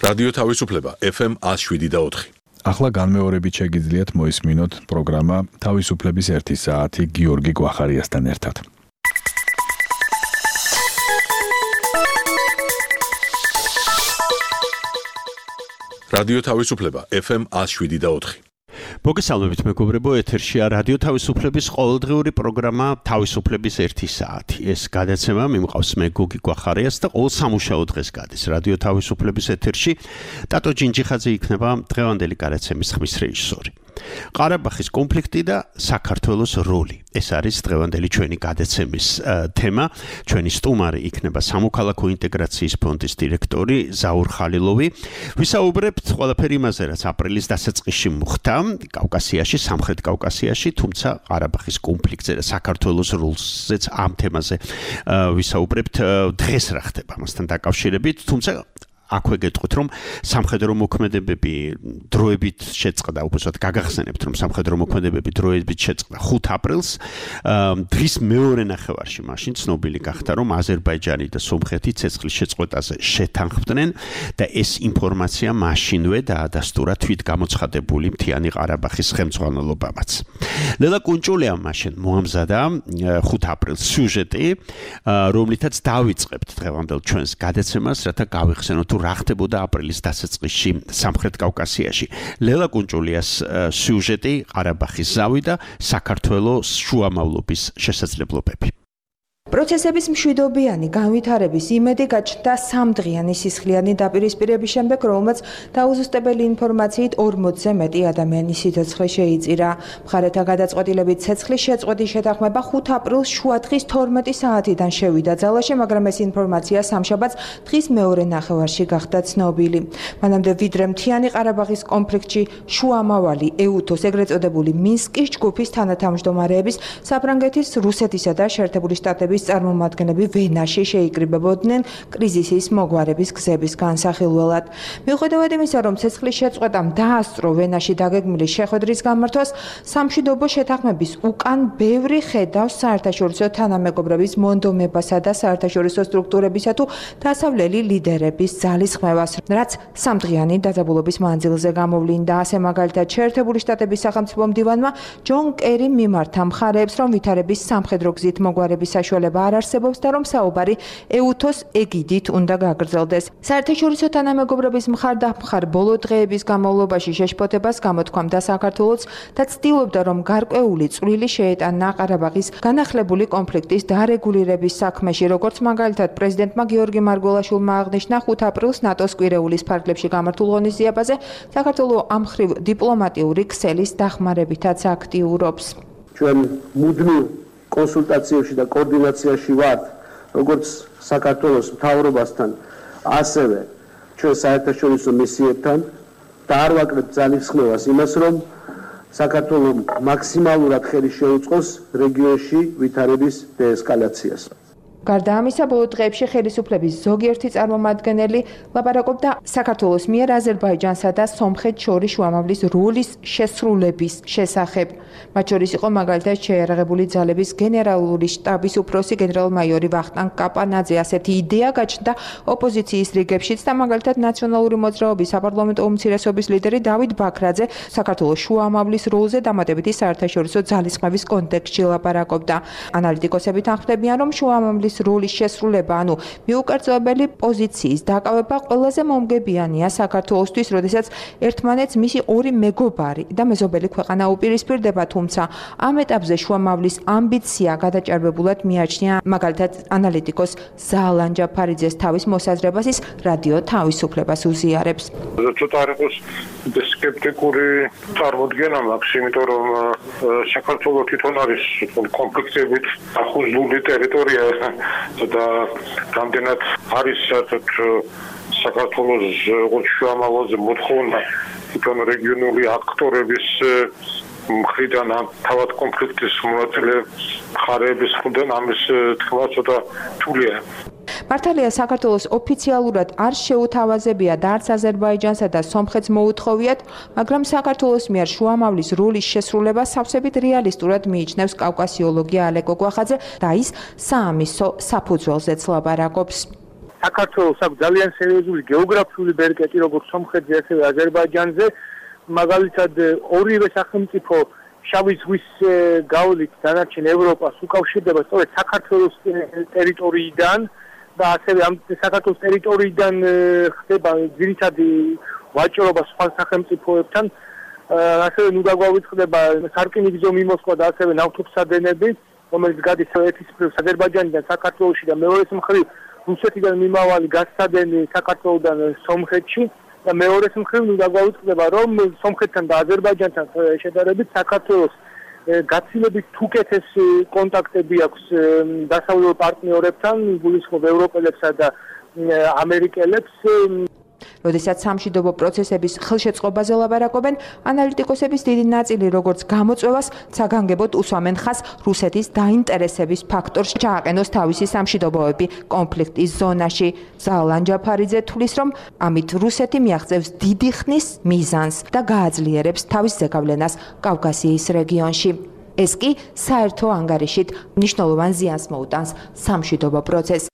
რადიო თავისუფლება FM 107.4. ახლა განმეორებით შეგიძლიათ მოისმინოთ პროგრამა თავისუფლების 1 საათი გიორგი გვახარიასთან ერთად. რადიო თავისუფლება FM 107.4. მოგესალმებით მეგობრებო, ეთერშია რადიო თავისუფლების ყოველდღიური პროგრამა თავისუფლების 1 საათი. ეს გადაცემა მიმყავს მე გოგი გვახარიას და ყოველ სამუშაო დღეს გადის რადიო თავისუფლების ეთერში. ტატო ჯინჯიხაძე იქნება დღევანდელი გადაცემის ხმის რეჟისორი. ყარაბაღის კონფლიქტი და საქართველოს როლი. ეს არის დღევანდელი ჩვენი გადაცემის თემა. ჩვენი სტუმარი იქნება სამოქალაქო ინტეგრაციის ფონდის დირექტორი ზაურ ხალილოვი. ვისაუბრებთ ყველაფერი იმაზე, რაც აპრილის დასაწყისში მოხდა კავკასიაში, სამხრეთ კავკასიაში, თუმცა ყარაბაღის კონფლიქტზე და საქართველოს როლზეც ამ თემაზე ვისაუბრებთ დღეს რა ხდება მასთან დაკავშირებით, თუმცა აქვე გეტყვით, რომ სამხედრო მოქმედებები დროებით შეწყდა, უბრალოდ გაგახსენებთ, რომ სამხედრო მოქმედებები დროებით შეწყდა 5 აპრილს. დღის მეორე ნახევარში მაშინ ცნობილი გახდა, რომ აზერბაიჯანი და სომხეთი ცეცხლის შეწყვეტაზე შეთანხმდნენ და ეს ინფორმაცია მაშინვე დაადასტურა თვითგამოცხადებული მთიანი ყარაბაღის ხელმძღვანელობამაც. ლელა კუნჭულიამ მაშინ მოამზადა 5 აპრილს სიუჟეტი, რომლითაც დავიწყებთ დღევანდელ ჩვენს გადაცემას, რათა გავიხსენოთ რა ხდებოდა აპრილის დასაწყისში სამხრეთ კავკასიაში. ლელა კუნჭულიას სიუჟეტი ყარაბაღის ზავი და საქართველოს შუამავლობის შესაძლებლობები. პროცესების მშვიდობიანი განვითარების იმედი გაჩნდა 3 დღიანი სისხლიანი დაპირისპირების შემდეგ, რომელმაც დაუზუსტებელი ინფორმაციით 40-ზე მეტი ადამიანის სიცოცხლე შეიწირა. მხარეთა გადაწყვეტილებით ცეცხლის შეწყვეტის შეთანხმება 5 აპრილს შუადღის 12 საათიდან შევიდა ძალაში, მაგრამ ეს ინფორმაცია სამშაბათს დღის მეორე ნახევარში გახდა ცნობილი. მანამდე ვიდრე მთიანი ყარაბაღის კონფლიქტში შუამავალი ეუთოს, ეგრეთ წოდებული მინსკის ჯგუფის თანათავმჯდომარეების, საფრანგეთის, რუსეთისა და შეერთებული შტატების წარმომადგენლები ვენაში შეიკრიბებოდნენ კრიზისის მოგვარების გზების განსახილველად. მიუხედავად იმისა, რომ ცეცხლის შეწყვეტამ დაასწრო ვენაში დაგეგმილი შეხვედრის გამართვას, სამშვიდობო შეთანხმების უკან ბევრი ხედავს საერთაშორისო თანამეგობრების მონდომებასა და საერთაშორისო სტრუქტურებისა თუ დასავლელი ლიდერების ძალისხმევას, რაც 3 დღიანი დაძაბულობის მანძილზე გამოვლინდა. ასე მაგალითად, შეერთებული შტატების სახელმწიფო მდივანმა ჯონ კერიმ მიმართა მხარეებს, რომ ვითარების სამხედრო გზით მოგვარების საშუალება არ არსებობს და რომ საუბარი ეუთოს ეგიდით უნდა გაგრძელდეს. საერთაშორისო თანამეგობრების მხარდამხარ ბოლო დღეების განმავლობაში შეშფოთებას გამოთქვამდა საქართველოს და ცდილობდა, რომ გარკვეული წვლილი შეეტანა ყარაბაღის განახლებული კონფლიქტის დარეგულირების საქმეში, როგორც მაგალითად პრეზიდენტმა გიორგი მარგველაშვილმა აღნიშნა 5 აპრილს ნატოს კვირეულის ფარგლებში გამართულ ღონისძიებაზე, საქართველოს ამ მხრივ დიპლომატიური ქსელის დახმარებითაც აქტიურობს. ჩვენ მუდმივ კონსულტაციებში და კოორდინაციაში ვართ, როგორც საქართველოს მთავრობასთან, ასევე ჩვენ საერთაშორისო მისიებთან და არ ვაკლებთ ძალისხმევას იმას, რომ საქართველოს მაქსიმალურად ხელი შეუწყოს რეგიონში ვითარების დეესკალაციას. გარდა ამისა, ბოლო დღეებში ხელისუფლების ზოგიერთი წარმომადგენელი ლაპარაკობდა საქართველოს მიერ აზერბაიჯანსა და სომხეთს შორის შუამავლის როლის შესრულების შესახებ. მათ შორის იყო მაგალითად შეიარაღებული ძალების გენერალური შტაბის უფროსი გენერალ-მაიორი ვახტანგ კაპანაძე. ასეთი იდეა გაჩნდა ოპოზიციის რიგებშიც და მაგალითად ნაციონალური მოძრაობის საპარლამენტო უმცირესობის ლიდერი დავით ბაქრაძე საქართველოს შუამავლის როლზე დამატებითი საერთაშორისო ძალისხმევის კონტექსტში ლაპარაკობდა. ანალიტიკოსები თანხმდებიან, რომ შუამავლის როლის შესრულება, ანუ მიუკერწევებელი პოზიციის დაკავება ყველაზე მომგებიანია საქართველოსთვის, როდესაც ერთმანეთს მისი ორი მეგობარი და მეზობელი ქვეყანა უპირისპირდება, თუმცა ამ ეტაპზე შუამავლის ამბიცია გადაჭარბებულად მიაჩნია მაგალითად ანალიტიკოს ზალან ჯაფარიძეს თავის მოსაზრებას ის რადიო თავისუფლებას უზიარებს. ცოტა არ იყოს სკეპტიკური წარმოდგენა მაქვს, იმიტომ რომ საქართველოს თვითონ არის კონფლიქტებით ახუზული ტერიტორია და რამდენად არის საქართველოს შუამავლზე მოთხოვნა თვითონ რეგიონული აქტორების მხრიდან თავად კონფლიქტის მონაწილე მხარეების მხრიდან ამის თქვა ცოტა რთულია. მართალია საქართველოს ოფიციალურად არ შეუთავაზებია და არც აზერბაიჯანსა და სომხეთს მოუთხოვიათ, მაგრამ საქართველოს მიერ შუამავლის როლის შესრულება სავსებით რეალისტურად მიიჩნევს კავკასიოლოგი ალეკო გვახაძე და ის საამისო საფუძველზეც ლაპარაკობს. საქართველოს აქვს ძალიან სერიოზული გეოგრაფიული ბერკეტი როგორც სომხეთზე ასევე აზერბაიჯანზე მაგალითად ორივე სახელმწიფო შავი ზღვის გავლით დანარჩენ ევროპას უკავშირდება სწორედ საქართველოს ტერიტორიიდან და ასევე ამ საქართველოს ტერიტორიიდან ხდება ძირითადი ვაჭრობა სხვა სახელმწიფოებთან ასევე ნუ დაგვავიწყდება სარკინიგზო მიმოსვლა და ასევე ნავთობსადენები რომელიც გადის ერთის მხრივ აზერბაიჯანიდან საქართველოში და მეორეს მხრივ რუსეთიდან მიმავალი გაზსადენი საქართველოდან სომხეთში და მეორეს მხრივ ნუ დაგვავიწყდება რომ სომხეთთან და აზერბაიჯანთან შედარებით საქართველოს გაცილებით უკეთესი კონტაქტები აქვს დასავლურ პარტნიორებთან გულისხმობ ევროპელებსა და ამერიკელებს როდესაც სამშვიდობო პროცესების ხელშეწყობაზე ლაპარაკობენ, ანალიტიკოსების დიდი ნაწილი როგორც გამოწვევას საგანგებოდ უსვამენ ხაზს რუსეთის დაინტერესების ფაქტორს ჩააყენოს თავისი სამშვიდობოები კონფლიქტის ზონაში. ზალან ჯაფარიძე თვლის, რომ ამით რუსეთი მიაღწევს დიდი ხნის მიზანს და გააძლიერებს თავის ზეგავლენას კავკასიის რეგიონში. ეს კი საერთო ანგარიშით მნიშვნელოვან ზიანს მოუტანს სამშვიდობო პროცესს.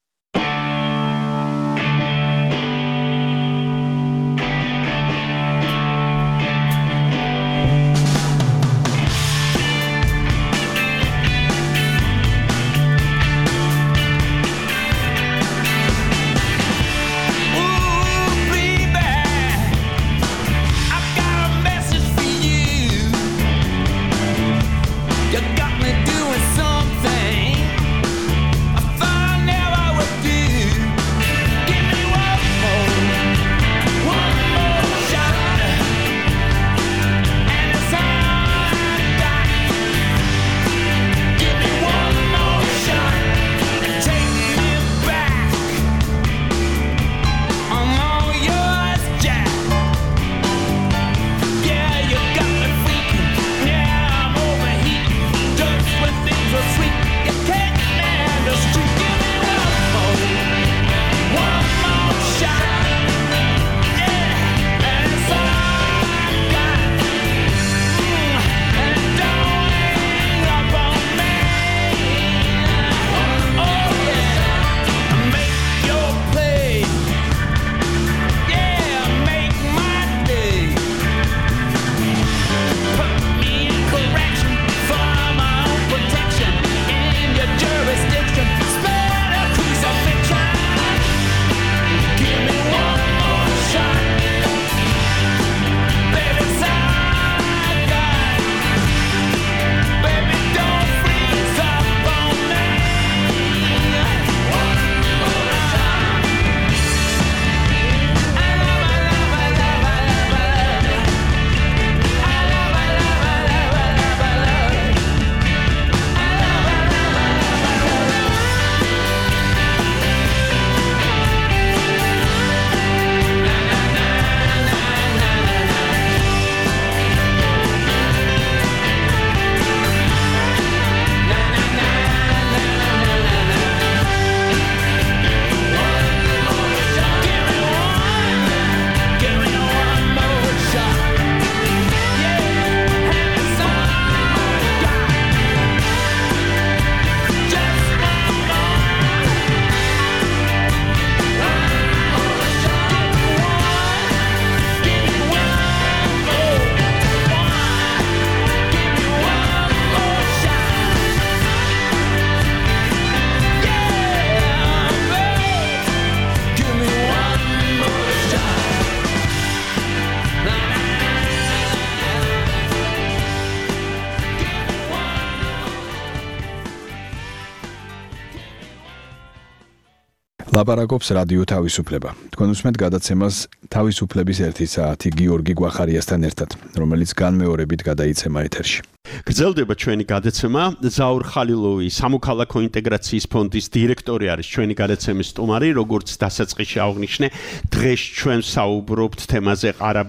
ლაპარაკობს რადიო თავისუფლება. თქვენ უსმენთ გადაცემას თავისუფლების 1 საათი გიორგი გვახარიასთან ერთად, რომელიც განმეორებით გადაიცემა ეთერში. გრძელდება ჩვენი გადაცემა. ზაურ ხალილოვი, სამოქალაქო ინტეგრაციის ფონდის დირექტორი არის ჩვენი გადაცემის სტუმარი, როგორც დასაწყისში აღნიშნე, დღეს ჩვენ საუბრობთ თემაზე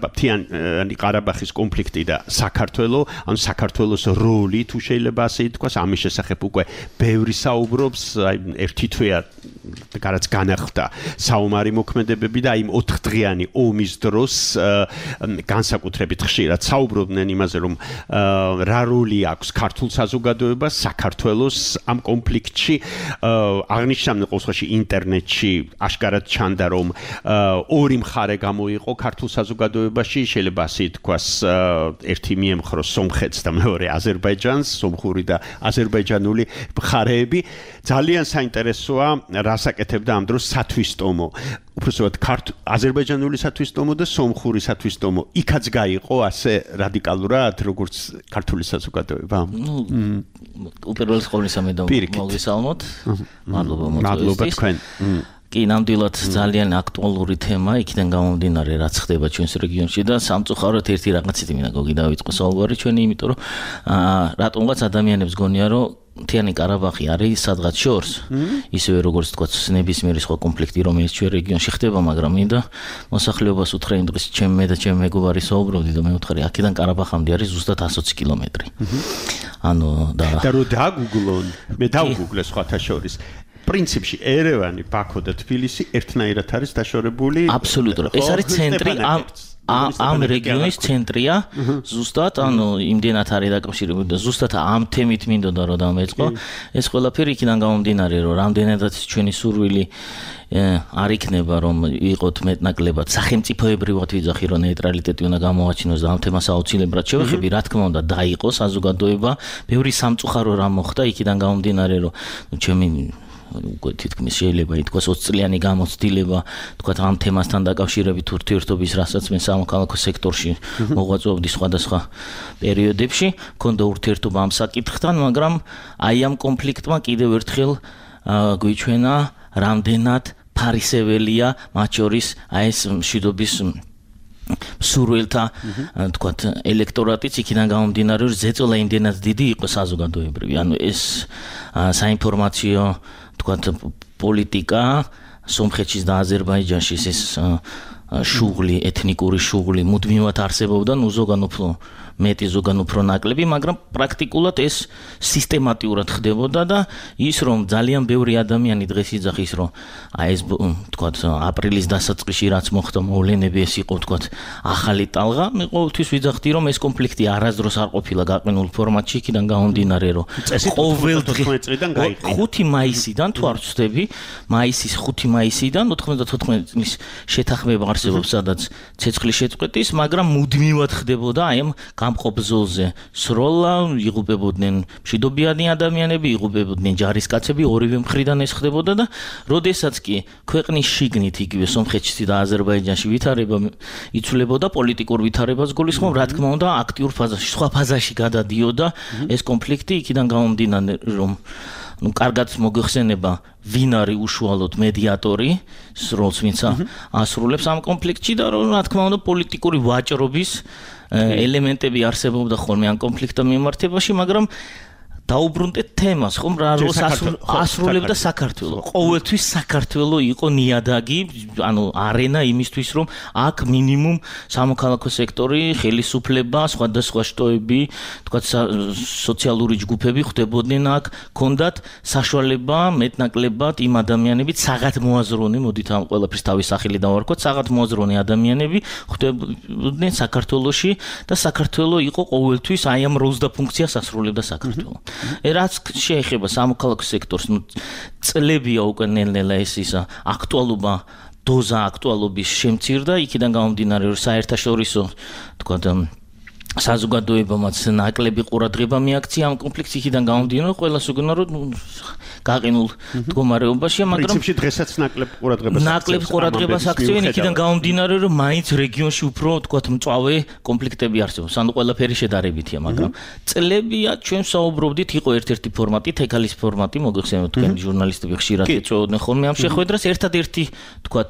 ყარაბაღის კონფლიქტი და საქართველოს, ან საქართველოს როლი, თუ შეიძლება ასე ითქვას, ამის შესახებ უკვე ბევრი საუბრობს, აი ერთი თვეა რაც განახლდა საომარი მოქმედებები და იმ 4 დღიანი ომის დროს განსაკუთრებით ხშირად საუბრობდნენ იმაზე, რომ რა როლი აქვს ქართულ საზოგადოებას საქართველოს ამ კონფლიქტში აღნიშნავენ ყოველში ინტერნეტში აშკარად ჩანდა რომ ორი მხარე გამოიყო ქართულ საზოგადოებაში შეიძლება ასე თქვას ერთი მიემხრო სომხეთს და მეორე აზერბაიჯანს სომხური და აზერბაიჯანული მხარეები ძალიან საინტერესოა რას აკეთებდა ამ დროს სათვისტომო უბრალოდ აზერბაიჯანული სათვისტომო და სომხური სათვისტომო იქაც გაიყო ასე რადიკალურად როგორც ქართული საზოგადოება უპირველეს ყოვლისა მე და მოგესალმოთ მადლობა თქვენ კი ნამდვილად ძალიან აქტუალური თემა იქიდან გამომდინარე რაც ხდება ჩვენს რეგიონში და სამწუხაროდ ერთი რაღაცით მინდა გოგი დავიწყო საუბარი ჩვენი იმიტომ რომ რატომღაც ადამიანებს გონია რომ მთიანი ყარაბაღი არის სადღაც შორს ისევე როგორც თქვა ნებისმიერი სხვა კონფლიქტი რომელიც ჩვენ რეგიონში ხდება მაგრამ მინდა მოსახლეობას უთხრა იმ დღეს მე და ჩემი მეგობარი საუბრობდი და მე ვთქვი აქედან ყარაბაღამდე არის ზუსტად 120 კილომეტრი ანუ და რო დაგუგლონ მე დავგუგლე სხვათა შორის პრინციპში ერევანი, ბაქო და თბილისი ერთნაირად არის დაშორებული. აბსოლუტურად. ეს არის ცენტრი ამ რეგიონის ცენტრია. ზუსტად, ანუ იმდენად არის დაკავშირებული და ზუსტად ამ თემით მინდოდა რომ დამეწყო. ეს ყველაფერი იქიდან გამომდინარე, რომ რამდენადაც ჩვენი სურვილი არ იქნება რომ იყოთ მეტნაკლებად სახელმწიფოებრივად ვიძახი რომ ნეიტრალიტეტი უნდა გამოაჩინოს და ამ თემას აუცილებლად შევეხები რა თქმა უნდა დაიყო საზოგადოება ბევრი სამწუხარო რამ მოხდა იქიდან გამომდინარე რომ ჩემი უკვე თითქმის შეიძლება ითქვას 20 წლიანი გამოცდილება თქვა ამ თემასთან დაკავშირებით ურთიერთობის რასაც მე სამოქალაქო სექტორში მოღვაწეობდი სხვადასხვა პერიოდებში მქონდა ურთიერთობა ამ საკითხთან მაგრამ აი ამ კონფლიქტმა კიდევ ერთხელ გვიჩვენა რამდენად ფარისეველია მათ შორის აი ეს მშვიდობის სურვილთა თქვათ ელექტორატიც იქიდან გამომდინარე რომ ზეწოლა იმდენად დიდი იყო საზოგადოებრივი ანუ ეს საინფორმაციო თქვათ პოლიტიკა სომხეთში და აზერბაიჯანში ეს შუღლი ეთნიკური შუღლი მუდმივად არსებობდა ნუ ზოგან უფრო მეტი ზოგან უფრო ნაკლები მაგრამ პრაქტიკულად ეს სისტემატიურად ხდებოდა და ის რომ ძალიან ბევრი ადამიანი დღეს იძახის რომ აი ეს თქვათ აპრილის დასაწყისში რაც მოხდა მოვლენები ეს იყო თქვათ ახალი ტალღა მე ყოველთვის ვიძახდი რომ ეს კონფლიქტი არასდროს არ ყოფილა გაყინულ ფორმატში იქიდან გამომდინარე რომ ყოველ დღიდან 5 მაისიდან თუ არ ვცდები მაისის 5 მაისიდან 94 წლის შეთანხმება არსებობს სადაც ცეცხლის შეწყვეტის მაგრამ მუდმივად ხდებოდა აი ამ გამყოფ-ბრძოლზე სროლა იღუპებოდნენ მშვიდობიანი ადამიანები იღუპებოდნენ ჯარისკაცები ორივე მხრიდან ეს ხდებოდა და როდესაც კი ქვეყნის შიგნით იგივე სომხეთში და აზერბაიჯანში ვითარება იცვლებოდა პოლიტიკურ ვითარებას გულისხმობ რა თქმა უნდა აქტიურ ფაზაში სხვა ფაზაში გადადიოდა ეს კონფლიქტი იქიდან გამომდინარე რომ ну კარგად მოგეხსენება ვინ არის უშუალოდ მედიატორი როლს ვინც ასრულებს ამ კონფლიქტში და რა თქმა უნდა პოლიტიკური ვაჭრობის ელემენტები არსებობდა ხოლმე ამ კონფლიქტთან მიმართებაში მაგრამ დაუბრუნდეთ თემას ხომ რა როლს ასრულებდა საქართველოს ყოველთვის საქართველოს იყო ნიადაგი ანუ არენა იმისთვის რომ აქ მინიმუმ სამოქალაქო სექტორი ხელისუფლება სხვადასხვა შტოები თქვა სოციალური ჯგუფები ხდებოდნენ აქ კონდათ საშუალება მეტნაკლებად იმ ადამიანებით საღად მოაზროვნე მოდით ამ ყველაფრის თავის სახელი დავარქვათ საღად მოაზროვნე ადამიანები ხდებოდნენ საქართველოში და საქართველოს იყო ყოველთვის აი ამ როლს და ფუნქციას ასრულებდა საქართველოს რაც შეეხება სამოქალაქო სექტორს, ну წლებია უკვე ნელ-ნელა ეს ისა აქტუალობა, დოზა აქტუალობის შემცირდა, იქიდან გამომდინარე რომ საერთაშორისო თქვა საზოგადოებამაც ნაკლები ყურადღება მიაქცია ამ კონფლიქტს იქიდან გამომდინარე ყველას უგონა რომ გაყინულ მდგომარეობაშია მაგრამ პრინციპში დღესაც ნაკლებ ყურადღებას აქცევენ იქიდან გამომდინარე რომ მაინც რეგიონში უფრო თქვათ მწვავე კონფლიქტები არსებობს ანუ ყველაფერი შედარებითია მაგრამ წლებია ჩვენ საუბრობდით იყო ერთ-ერთი ფორმატი თეკალის ფორმატი მოგეხსენებათ თქვენი ჟურნალისტები ხშირად ეწეოდნენ ხოლმე ამ შეხვედრას ერთადერთი თქვათ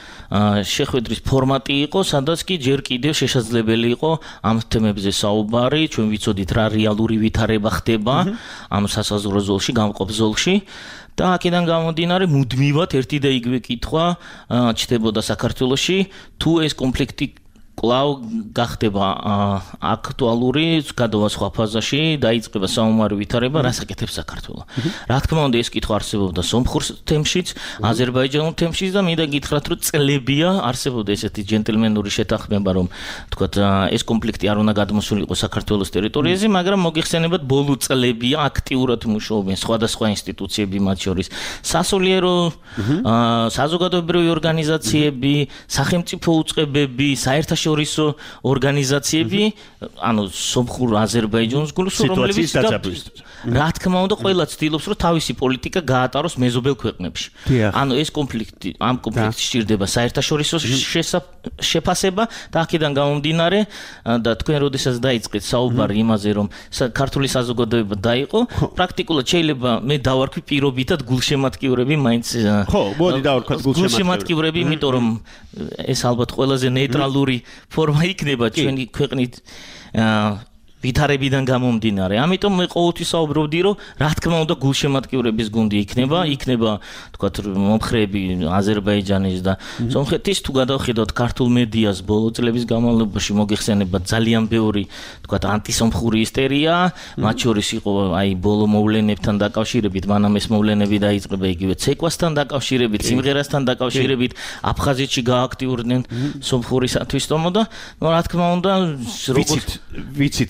შეხვედრის ფორმატი იყო სადაც კი ჯერ კიდევ შესაძლებელი იყო ამ თემებზე საუბარი ჩვენ ვიცოდით რა რეალური ვითარება ხდება ამ სასაზღვრო ზოლში გამყოფ ზოლში და აქედან გამომდინარე მუდმივად ერთი და იგივე კითხვა ჩნდებოდა საქართველოში თუ ეს კონფლიქტი კვლავ გახდება აქტუალური გადავა სხვა ფაზაში დაიწყება საომარი ვითარება რას აკეთებს საქართველო. რა თქმა უნდა ეს კითხვა არსებობდა სომხურ თემშიც, აზერბაიჯანულ თემშიც და მინდა გითხრათ რომ წლებია არსებობდა ესეთი ჯენტლმენური შეთანხმება რომ თქვათ ეს კონფლიქტი არ უნდა გადმოსულიყო საქართველოს ტერიტორიაზე, მაგრამ მოგიხსენებათ ბოლო წლებია აქტიურად მუშაობენ სხვადასხვა ინსტიტუციები მათ შორის სასულიერო საზოგადოებრივი ორგანიზაციები, სახელმწიფო უწყებები, საერთაშორისო ორგანიზაციები, ანუ სომხურ აზერბაიჯანს გულისხმობს რა თქმა უნდა ყველა ცდილობს რომ თავისი პოლიტიკა გაატაროს მეზობელ ქვეყნებში. ანუ ეს კონფლიქტი ამ კონფლიქტში სჭირდება საერთაშორისო შეფასება და აქედან გამომდინარე და თქვენ როდესაც დაიწყეთ საუბარი იმაზე რომ ქართული საზოგადოება დაიყო, პრაქტიკულად შეიძლება მე დავარქვი პირობითად გულშემატკივრები მაინც ხო, მოდი დავარქვათ გულშემატკივრები, იმიტომ რომ ეს ალბათ ყველაზე ნეიტრალური ფორმა იქნება ჩვენი ქვეყნით ვითარებიდან გამომდინარე. ამიტომ მე ყოველთვის საუბრობდი, რომ რა თქმა უნდა გულშემატკივრების გუნდი იქნება, თქვათ მომხრეები აზერბაიჯანის და სომხეთის თუ გადავხედოთ ქართულ მედიას ბოლო წლების განმავლობაში მოგიხსენებათ ძალიან ბევრი, თქვათ ანტისომხური ისტერია, მათ შორის იყო აი ბოლო მოვლენებთან დაკავშირებით, მანამ ეს მოვლენები დაიწყება იგივე ცეკვასთან დაკავშირებით, სიმღერასთან დაკავშირებით, აფხაზეთში გააქტიურდნენ სომხური სათვისტომო და რა თქმა უნდა ვიცით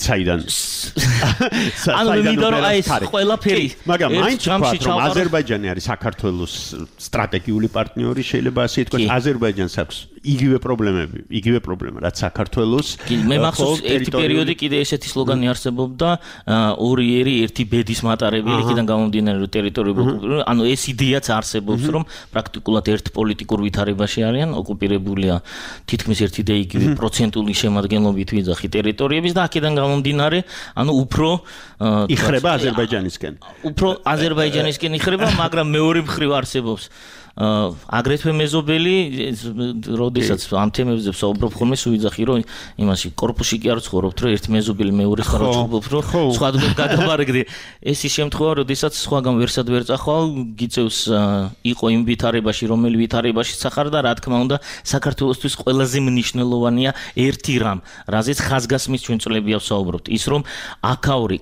ანუ მინდა რომ აი ეს ყველაფერი მაგრამ მაინც ვთქვათ რომ აზერბაიჯანი არის საქართველოს სტრატეგიული პარტნიორი შეიძლება ასე ითქვას აზერბაიჯანს აქვს იგივე პრობლემა რაც საქართველოს მე მახსოვს ერთი პერიოდი კიდე ესეთი სლოგანი არსებობდა ორი ერი ერთი ბედის მატარებელი იქიდან გამომდინარე რომ ტერიტორიები ანუ ეს იდეაც არსებობს რომ პრაქტიკულად ერთ პოლიტიკურ ვითარებაში არიან ოკუპირებულია თითქმის ერთი და იგივე პროცენტული შემადგენლობით ვიძახი ტერიტორიების და აქედან გამომდინარე ანუ უფრო იხრება აზერბაიჯანისკენ აზერბაიჯანისკენ იხრება მაგრამ მეორე მხრივ არსებობს აგრეთვე მეზობელი როდესაც ამ თემებზე საუბრობ ხოლმე სუიძახი რომ იმაში კორპუსში კი არ ცხოვრობთ რომ ერთი მეზობელი მეორე ხარ ვწუბობ რომ სხვა დრო გადაბარგდე ეს ის შემთხვევა როდესაც სხვაგან ვერსად ვერ წახვალ გიწევს იყო იმ ვითარებაში რომელი ვითარებაში სახარ და რა თქმა უნდა საქართველოსთვის ყველაზე მნიშვნელოვანია ერთი რამ რაზეც ხაზგასმის ჩვენ წლებია ვსაუბრობთ ის რომ აქაური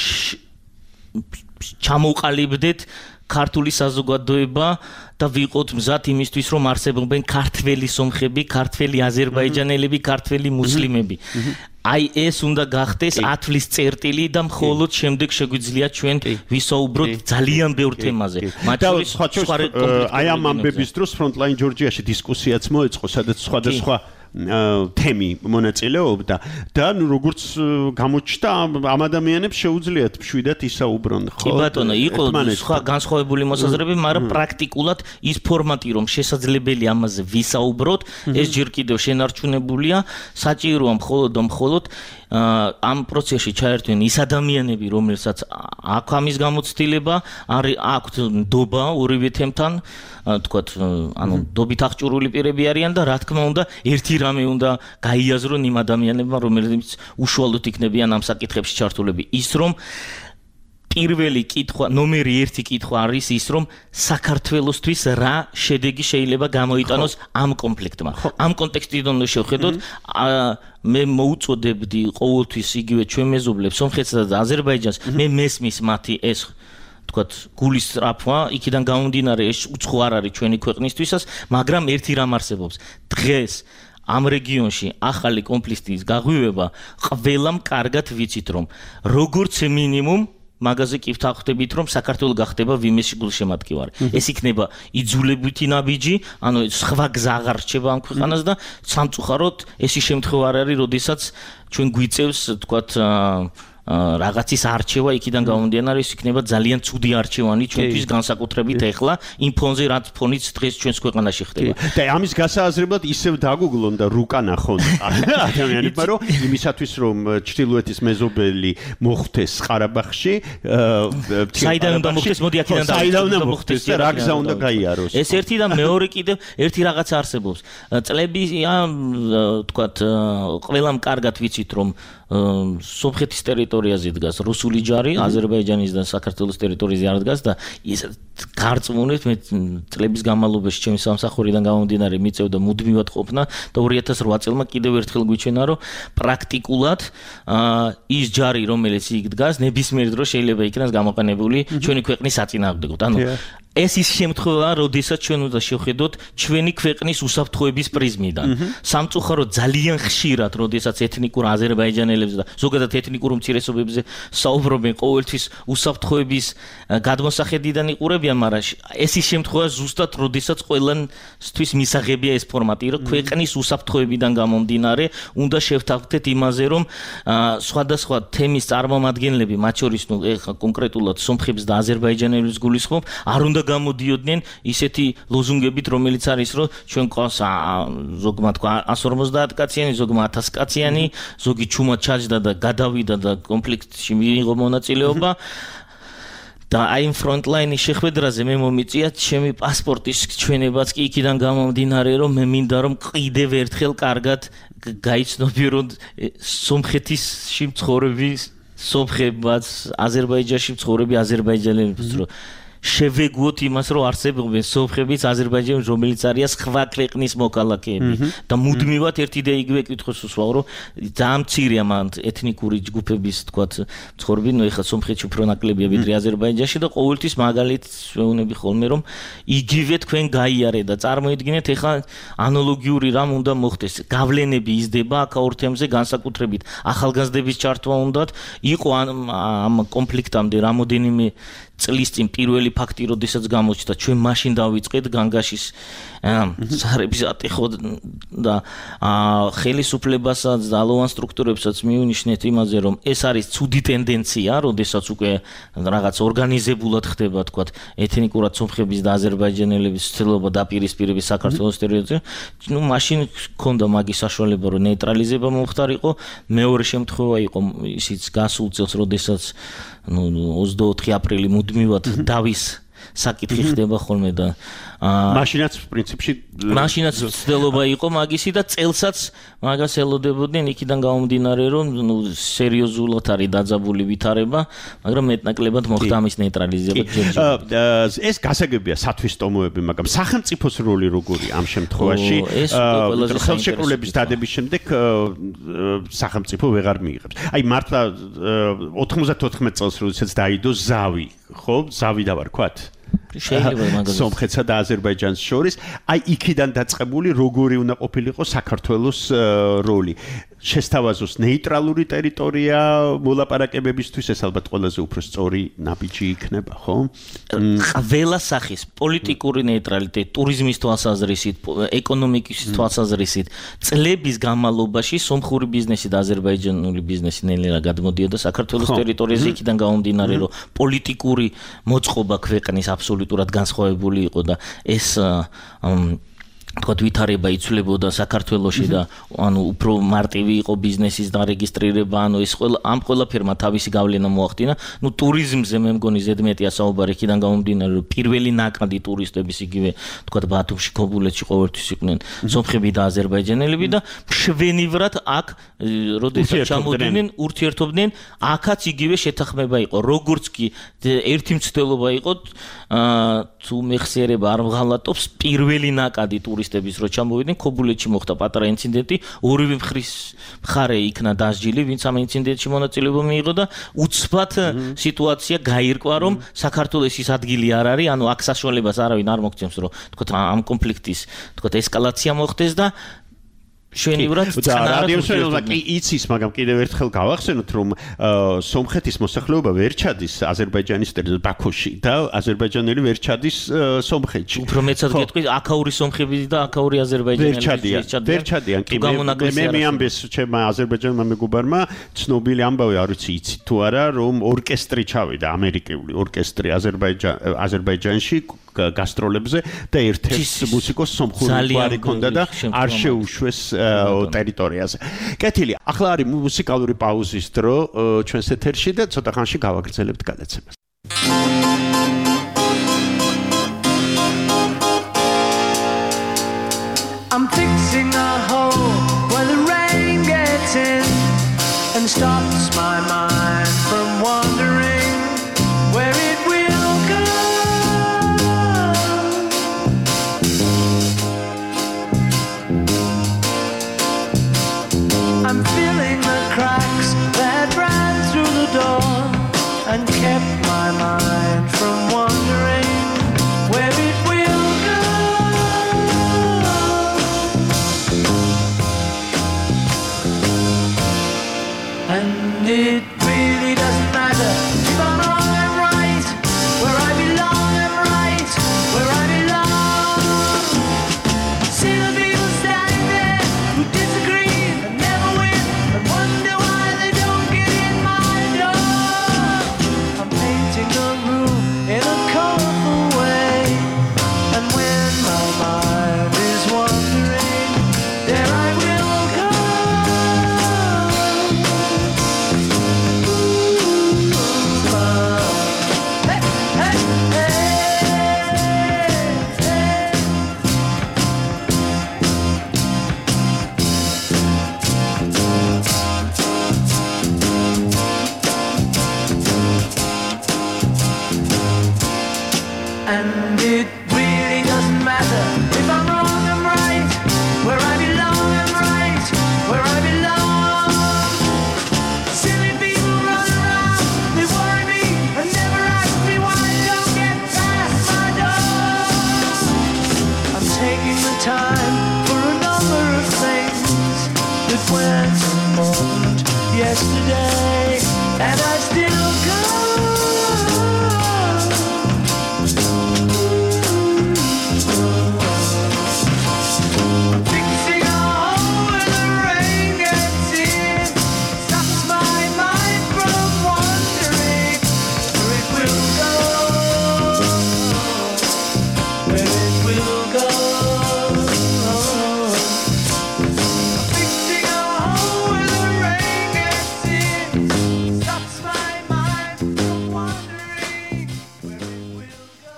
ჩამოყალიბდეთ ქართული საზოგადოება და ვიყოთ მზად იმისთვის რომ არსებობენ ქართველი სომხები, ქართველი აზერბაიჯანელები, ქართველი მუსლიმები. აი ეს უნდა გახდეს ათვლის წერტილი და მხოლოდ შემდეგ შეგვიძლია ჩვენ ვისაუბროთ ძალიან ბევრ თემაზე. მათ შორის აი ამ ამბების დროს ფრონტლაინ ჯორჯიაში დისკუსიაც მოეწყო, სადაც სხვადასხვა თემი მონაწილეობდა და როგორც გამოჩნდა ამ ადამიანებს შეუძლიათ მშვიდად ისაუბრონ ხო? კი ბატონო, იყო სხვა განსხვავებული მოსაზრებები, მაგრამ პრაქტიკულად ის ფორმატი რომ შესაძლებელი ამაზე ვისაუბროთ, ეს ჯერ კიდევ შენარჩუნებულია, საჭიროა მხოლოდ ამ პროცესში ჩაერთვენ ის ადამიანები, რომელსაც აქვს ამის გამოცდილება, აქვთ ნდობა ორივე თემთან, თქვათ, ანუ ნდობით აღჭურვილი პირები არიან და რა თქმა უნდა, ერთი რამე უნდა გაიაზრონ იმ ადამიანებმა, რომლებიც უშუალოდ იქნებიან ამ საკითხებში ჩართულები, ის რომ პირველი კითხვა, ნომერი 1 კითხვა არის ის, რომ საქართველოსთვის რა შედეგი შეიძლება გამოიტანოს ამ კონფლიქტმა. ამ კონტექსტიდან უნდა შევხედოთ, მე მოუწოდებდი ყოველთვის იგივე ჩვენ მეზობლებს, სომხეთსა და აზერბაიჯანს, მე მესმის მათი ეს თქვათ გულის სწრაფვა, იქიდან გამომდინარე ეს უცხო არ არის ჩვენი ქვეყნისთვისაც, მაგრამ ერთი რამ არსებობს. დღეს ამ რეგიონში ახალი კონფლიქტის გაღვივება ყველამ კარგად ვიცით რომ როგორც მინიმუმ მაგაზე კი ვთანხმდებით რომ საქართველოს გახდება ვიმეში გულშემატკივარი. ეს იქნება იძულებითი ნაბიჯი, ანუ სხვა გზა აღარ რჩება ამ ქვეყანას და სამწუხაროდ ეს ის შემთხვევა არ არის, როდესაც ჩვენ გვიწევს თქვათ რაღაცის არჩევა იქიდან გამომდინარე ის იქნება ძალიან ცუდი არჩევანი ჩვენთვის განსაკუთრებით ეხლა იმ ფონზე რაც ფონიც დღეს ჩვენს ქვეყანაში ხდება. და ამის გასააზრებლად ისევ დაგუგლონ და რუკა ნახონ ადამიანებმა რომ იმისათვის რომ ჩრდილოეთის მეზობელი მოხვდეს ყარაბაღში საიდან უნდა მოხვდეს მოდი აქედან საიდან უნდა მოხვდეს და რა გზა უნდა გაიაროს. ეს ერთი და მეორე კიდევ ერთი რაღაც არსებობს. წლები თქვათ ყველამ კარგად ვიცით რომ სომხეთის ტერიტორიაზე დგას რუსული ჯარი, აზერბაიჯანის და საქართველოს ტერიტორიაზე არ დგას და გარწმუნეთ მე წლების განმავლობაში ჩემი სამსახურიდან გამომდინარე მიწევდა მუდმივად ყოფნა და 2008 წელმა კიდევ ერთხელ გვიჩვენა რომ პრაქტიკულად ის ჯარი რომელიც იქ დგას ნებისმიერ დროს შეიძლება იქნას გამოყენებული ჩვენი ქვეყნის საწინააღმდეგოდ ანუ ეს ის შემთხვევა, როდესაც ჩვენ უნდა შევხედოთ ჩვენი ქვეყნის უსაფრთხოების პრიზმიდან. სამწუხაროდ ძალიან ხშირად, როდესაც ეთნიკურ აზერბაიჯანელებზე და ზოგადად ეთნიკურ უმცირესობებზე საუბრობენ, ყოველთვის უსაფრთხოების გადმოსახედიდან იყურებიან, მაგრამ ეს ის შემთხვევა ზუსტად, როდესაც ყველასთვის მისაღებია ეს ფორმატი, რომ ქვეყნის უსაფრთხოებიდან გამომდინარე, უნდა შევთავაზოთ იმაზე, რომ სხვადასხვა თემის წარმომადგენლები, მათ შორის ეხლა კონკრეტულად სომხებს და აზერბაიჯანელებს გულისხმობ, არ უნდა გამოდიოდნენ ისეთი ლოზუნგებით, რომელიც არის, რომ ჩვენ ყავს ზოგმა თქვა 150 კაციანი, ზოგმა 1000 კაციანი, ზოგი ჩუმად ჩაჯდა და გადავიდა და კონფლიქტში მიიღო მონაწილეობა. და აი იმ ფრონტლაინის შეხვედრაზე მე მომიწია ჩემი პასპორტის ჩვენებაც კი იქიდან გამომდინარე, რომ მე მინდა რომ კიდევ ერთხელ კარგად გაიცნობიო, რომ სომხეთში მცხოვრები სომხებაც, აზერბაიჯანში მცხოვრები აზერბაიჯანელებიც რომ შევეგუოთ იმას, რომ არსებობენ სომხებიც, აზერბაიჯანელები, რომელიც არის სხვა ქვეყნის მოქალაქეები და მუდმივად ერთი და იგივე კითხვას უსვავ, რომ ძალიან მცირეა მან ეთნიკური ჯგუფების, თქვათ, ცხოვრები, ნუ ეხლა სომხეთში უფრო ნაკლებია ვიდრე აზერბაიჯანში და ყოველთვის მაგალითს ვეუბნები ხოლმე, რომ იგივე თქვენ გაიარე და წარმოიდგინეთ, ეხლა ანალოგიური რამ უნდა მოხდეს. გავლენები იზრდება აქ ორ თემზე, განსაკუთრებით ახალგაზრდების ჩართვა უნდათ, იყო ამ კონფლიქტამდე რამოდენიმე წლის წინ პირველი ფაქტი, როდესაც გამოჩნდა, ჩვენ მაშინ დავიწყეთ განგაშის ზარების ატეხვა და ხელისუფლებასაც და ალოვან სტრუქტურებსაც მივნიშნეთ იმაზე, რომ ეს არის ცუდი ტენდენცია, როდესაც უკვე რაღაც ორგანიზებულად ხდება, თქვათ, ეთნიკურად სომხების და აზერბაიჯანელების ცდილობა დაპირისპირების საქართველოს ტერიტორიაზე, ნუ მაშინ ჰქონდა მაგის საშუალება, რომ ნეიტრალიზება მომხდარიყო. მეორე შემთხვევა იყო ისიც გასულ წელს, როდესაც 24 აპრილი მუდმივად დავის საკითხი ხდება ხოლმე და მაშინაც პრინციპში მაშინაც ცდილობა იყო მაგისი და წელსაც მაგას ელოდებოდნენ იქიდან გამომდინარე რომ სერიოზულად არის დაძაბული ვითარება, მაგრამ მეტნაკლებად მოხდა ამის ნეიტრალიზება. ეს გასაგებია სათვისტომოები, მაგრამ სახელმწიფოს როლი როგორია ამ შემთხვევაში? ხელშეკრულების დადების შემდეგ სახელმწიფო ვეღარ მიიღებს. აი მართლა 94 წელს როდესაც დაიდო ზავი, ხო? ზავი დავარქვათ? შეიძლება მაგას სომხეთსა და აზერბაიჯანს შორის, აი იქიდან დაწყებული როგორი უნდა ყოფილიყო საქართველოს როლი. შესთავაზოს ნეიტრალური ტერიტორია მოლაპარაკებებისთვის, ეს ალბათ ყველაზე უფრო სწორი ნაბიჯი იქნება, ხო? ყველა სახის პოლიტიკური ნეიტრალიტეტი, ტურიზმის თვალსაზრისით, ეკონომიკის თვალსაზრისით, წლების განმავლობაში სომხური ბიზნესი და აზერბაიჯანული ბიზნესი ნელ-ნელა გადმოდიოდა საქართველოს ტერიტორიაზე, იქიდან გამომდინარე, რომ პოლიტიკური მოწყობა ქვეყნის აბსოლუტურად განსხვავებული იყო და ეს თქვათ ვითარება იცვლებოდა საქართველოში და ანუ უფრო მარტივი იყო ბიზნესის დარეგისტრირება, ანუ ეს ამ ყველაფერმა თავისი გავლენა მოახდინა. ნუ ტურიზმზე მე მგონი ზედმეტია საუბარი, იქიდან გამომდინარე, რომ პირველი ნაკადი ტურისტების იგივე თქვათ ბათუმში, ქობულეთში ყოველთვის იყვნენ სომხები და აზერბაიჯანელები და მშვენივრად აქ როდესაც ჩამოვიდნენ, ურთიერთობდნენ, აქაც იგივე შეთანხმება იყო. როგორც კი ერთი მცდელობა იყო, თუ მეხსიერება არ მღალატობს, პირველი ნაკადი ტურისტების რო ჩამოვიდნენ, ქობულეთში მოხდა პატარა ინციდენტი, ორივე მხარე იქნა დასჯილი, ვინც ამ ინციდენტში მონაწილეობა მიიღო და უცბად სიტუაცია გაირკვა, რომ საქართველოს ის ადგილი არ არის, ანუ აქ საშუალებას არავინ არ მოგცემს, რომ თქვათ ამ კონფლიქტის თქვათ ესკალაცია მოხდეს და შვენივრად რადიოსელობა კი იცის, მაგრამ კიდევ ერთხელ გავახსენოთ, რომ სომხეთის მოსახლეობა ვერ ჩადის აზერბაიჯანის ტერიტორიაზე ბაქოში და აზერბაიჯანელი ვერ ჩადის სომხეთში. უფრო მეცად გეტყვი, აქაური სომხები და აქაური აზერბაიჯანელები ვერ ჩადიან. კი მე მიამბეს ჩემმა აზერბაიჯანელმა მეგობარმა ცნობილი ამბავი, არ ვიცი იცით თუ არა, რომ ორკესტრი ჩავიდა, ამერიკული ორკესტრი აზერბაიჯანში გასტროლებზე და ერთ-ერთ მუსიკოს სომხური გვარი ჰქონდა და არ შეუშვეს ტერიტორიაზე. კეთილი, ახლა არის მუსიკალური პაუზის დრო ჩვენს ეთერში და ცოტა ხანში გავაგრძელებთ გადაცემას. I'm fixing a hole where the rain gets in and stops my mind from wandering where it will go. And it really doesn't matter if I'm wrong, I'm right. Where I belong, I'm right. Where I belong. Silly people run around, they worry me and never ask me why I don't get past my door. I'm taking the time for a number of things that went important yesterday, and I still go. Fixing a hole where the rain gets in stops my mind from wandering where it will go, where it will go. Fixing a hole where the rain gets in stops my mind from wandering where it will go.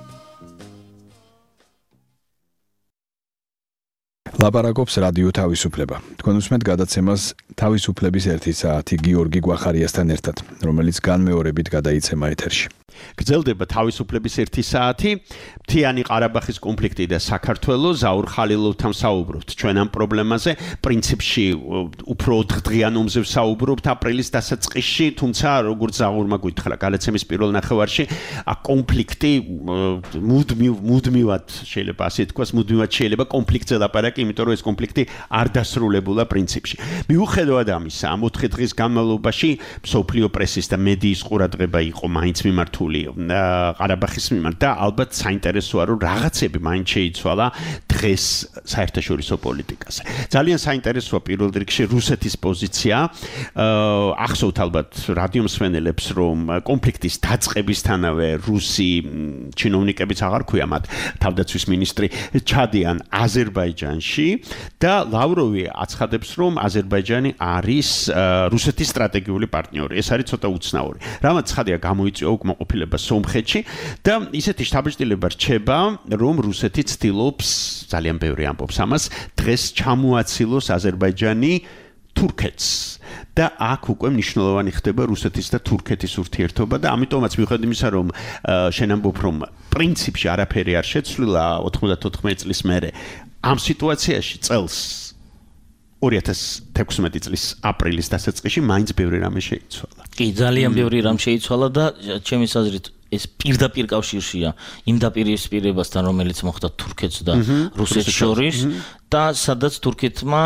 ლაპარაკობს რადიო თავისუფლება. თქვენ უსმენთ გადაცემას თავისუფლების 1 საათი გიორგი გვახარიასთან ერთად, რომელიც განმეორებით გადაიცემა ეთერში. გრძელდება თავისუფლების 1 საათი. მთიანი ყარაბაღის კონფლიქტი და საქართველოს ზაურ ხალილოვთან საუბრობთ. ჩვენ ამ პრობლემაზე პრინციპში უფრო დღიან ომზე საუბრობთ აპრილის დასაწყისში, თუმცა როგორც ზაურმა გითხრა გადაცემის პირველ ნახევარში, კონფლიქტი მუდმივად შეიძლება ასე თქვას, მუდმივად შეიძლება კონფლიქტზე ლაპარაკი, იმიტომ რომ ეს კონფლიქტი არ დასრულებულა პრინციპში. მიუხედავად ამისა, ამ 4 დღის განმავლობაში მსოფლიო პრესის და მედიის ყურადღება იყო მაინც მიმართული ყარაბაღის მიმართ და ალბათ საინტერესოა რომ რაღაცები მაინც შეიცვალა დღეს საერთაშორისო პოლიტიკაზე. ძალიან საინტერესოა პირველ რიგში რუსეთის პოზიცია. ახსოვთ ალბათ რადიო მსმენელებს რომ კონფლიქტის დაწყებისთანავე რუსი ჩინოვნიკებიც აღარ ქვია მათ თავდაცვის მინისტრი ჩადიან აზერბაიჯანში და ლავროვი აცხადებს რომ აზერბაიჯანი არის რუსეთის სტრატეგიული პარტნიორი. ეს არის ცოტა უცნაური. რამაც ცხადია გამოიწვია უკმაყოფილება სომხეთში და ისეთი შთაბეჭდილება რჩება რომ რუსეთი ცდილობს ძალიან ბევრი ამბობს ამას დღეს ჩამოაცილოს აზერბაიჯანი თურქეთს და აქ უკვე მნიშვნელოვანი ხდება რუსეთის და თურქეთის ურთიერთობა და ამიტომაც მიუხედავად იმისა რომ შენ ამბობ რომ პრინციპში არაფერი არ შეცვლილა 94 წლის მერე ამ სიტუაციაში წელს 2016 წლის აპრილის დასაწყისში მაინც ბევრი რამე შეიცვალა. კი, ძალიან ბევრი რამ შეიცვალა და ჩემი აზრით ეს პირდაპირ კავშირშია იმ დაპირისპირებასთან, რომელიც მოხდა თურქეთს და რუსეთს შორის და სადაც თურქეთმა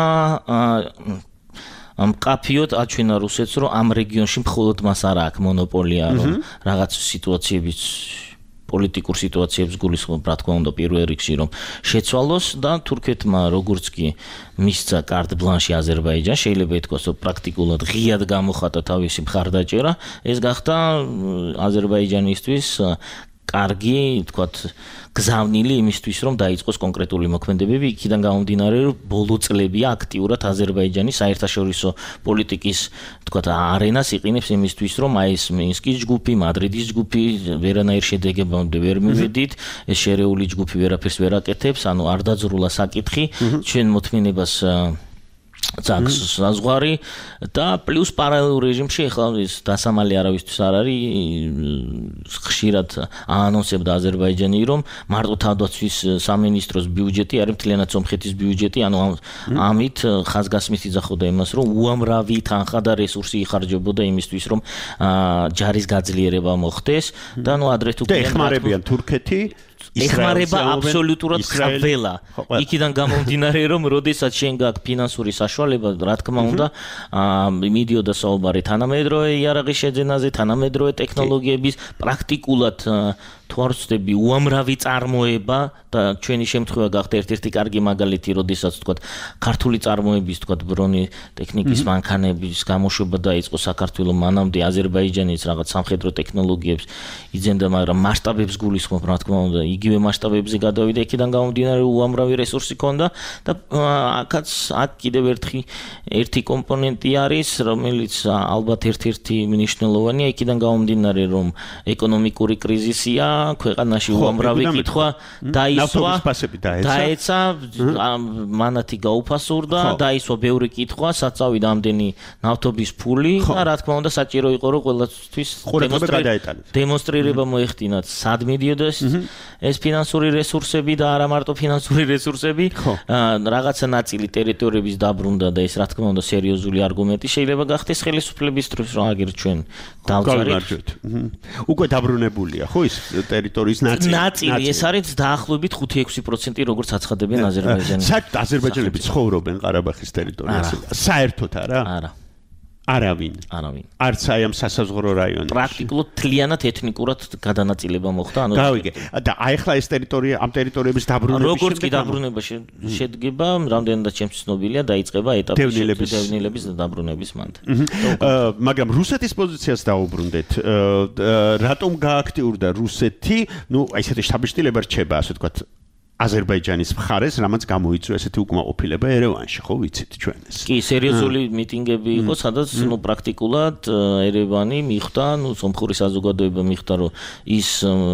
მყაფიოდ აჩვენა რუსეთს, რომ ამ რეგიონში მხოლოდ მას არ აქვს მონოპოლია, რომ რაღაც სიტუაციების პოლიტიკურ სიტუაციებს გულისხმობ, რა თქმა უნდა, პირველ რიგში რომ შეცვალოს და თურქეთმა როგორც კი მისცა კარტ ბლანში აზერბაიჯანს, შეიძლება ითქვას, რომ პრაქტიკულად ღიად გამოხატა თავისი მხარდაჭერა, ეს გახდა აზერბაიჯანისთვის კარგი, თქვათ, გზავნილი იმისთვის, რომ დაიწყოს კონკრეტული მოქმედებები, იქიდან გამომდინარე, რომ ბოლო წლებია აქტიურად აზერბაიჯანი საერთაშორისო პოლიტიკის, თქვათ, არენას იყენებს იმისთვის, რომ აი ეს მინსკის ჯგუფი, მადრიდის ჯგუფი ვერანაირ შედეგებამდე ვერ მივედით, ეს შერეული ჯგუფი ვერაფერს ვერ აკეთებს, ანუ არ დაძრულა საკითხი, ჩვენ მოთმინებას ძაგს საზღვარი და პლუს პარალელურ რეჟიმში ახლა ის დასამალი არავისთვის არ არის ხშირად აანონსებდა აზერბაიჯანი რომ მარტო თავდაცვის სამინისტროს ბიუჯეტი არის მთლიანად სომხეთის ბიუჯეტი ანუ ამით ხაზგასმით იძახოდა იმას რომ უამრავი თანხა და რესურსი იხარჯებოდა იმისთვის რომ ჯარის გაძლიერება მოხდეს და ნუ ადრე თუ ეხმარებიან თურქეთი ეხმარება აბსოლუტურად ყველა. იქიდან გამომდინარე რომ როდესაც შენ გაქვს ფინანსური საშუალება, რა თქმა უნდა, მიდიოდა საუბარი თანამედროვე იარაღის შეძენაზე, თანამედროვე ტექნოლოგიების პრაქტიკულად თუ არ ვცდები უამრავი წარმოება და ჩვენი შემთხვევა გახდა ერთ-ერთი კარგი მაგალითი, როდესაც თქვა ქართული წარმოების თქვა ბრონი ტექნიკის მანქანების გამოშვება დაიწყო საქართველოს მანამდე აზერბაიჯანის რაღაც სამხედრო ტექნოლოგიებს იძენდა, მაგრამ მასშტაბებს გულისხმობ, რა თქმა უნდა, იგივე მასშტაბებზე გადავიდა, იქიდან გამომდინარე უამრავი რესურსი ჰქონდა და აქ კიდევ ერთი კომპონენტი არის, რომელიც ალბათ ერთ-ერთი მნიშვნელოვანია, იქიდან გამომდინარე რომ ეკონომიკური კრიზისია ქვეყანაში უამრავი კითხვა დაისვა დაეცა მანათი გაუფასურდა დაისვა ბევრი კითხვა საწავიდა ამდენი ნავთობის ფული და რა თქმა უნდა საჭირო იყო რომ ყველასთვის დემონსტრირება მოეხდინათ სად მიდიოდა ეს ფინანსური რესურსები და არა მარტო ფინანსური რესურსები რაღაცა ნაწილი ტერიტორიების დაბრუნდა და ეს რა თქმა უნდა სერიოზული არგუმენტი შეიძლება გახდეს ხელისუფლების დროს რომ აგერ ჩვენ დავწარით უკვე დაბრუნებულია ხო ის ტერიტორიის ნაწილი ეს არის დაახლოებით 5-6% როგორც აცხადებენ აზერბაიჯანში საერთოდ აზერბაიჯანელები ცხოვრობენ ყარაბაღის ტერიტორიაზე საერთოდ არა არავინ არც აი ამ სასაზღვრო რაიონებში პრაქტიკულად თლიანად ეთნიკურად გადანაწილება მოხდა ანუ გავიგე და აი ახლა ეს ტერიტორია ამ ტერიტორიების დაბრუნების როგორც კი დაბრუნება შედგება რამდენადაც ჩემს ცნობილია დაიწყება ეტაპი დევნილების დაბრუნების მანდ მაგრამ რუსეთის პოზიციას დაუბრუნდეთ რატომ გააქტიურდა რუსეთი ნუ აი ესეთი შთაბეჭდილება რჩება ასე ვთქვათ აზერბაიჯანის მხარეს, რამაც გამოიწვია ესეთი უკმაყოფილება ერევანში, ხო ვიცით ჩვენ ეს. კი, სერიოზული მიტინგები იყო, სადაც ნუ პრაქტიკულად ერევანი მიხვდა, ნუ სომხური საზოგადოება მიხვდა, რომ ის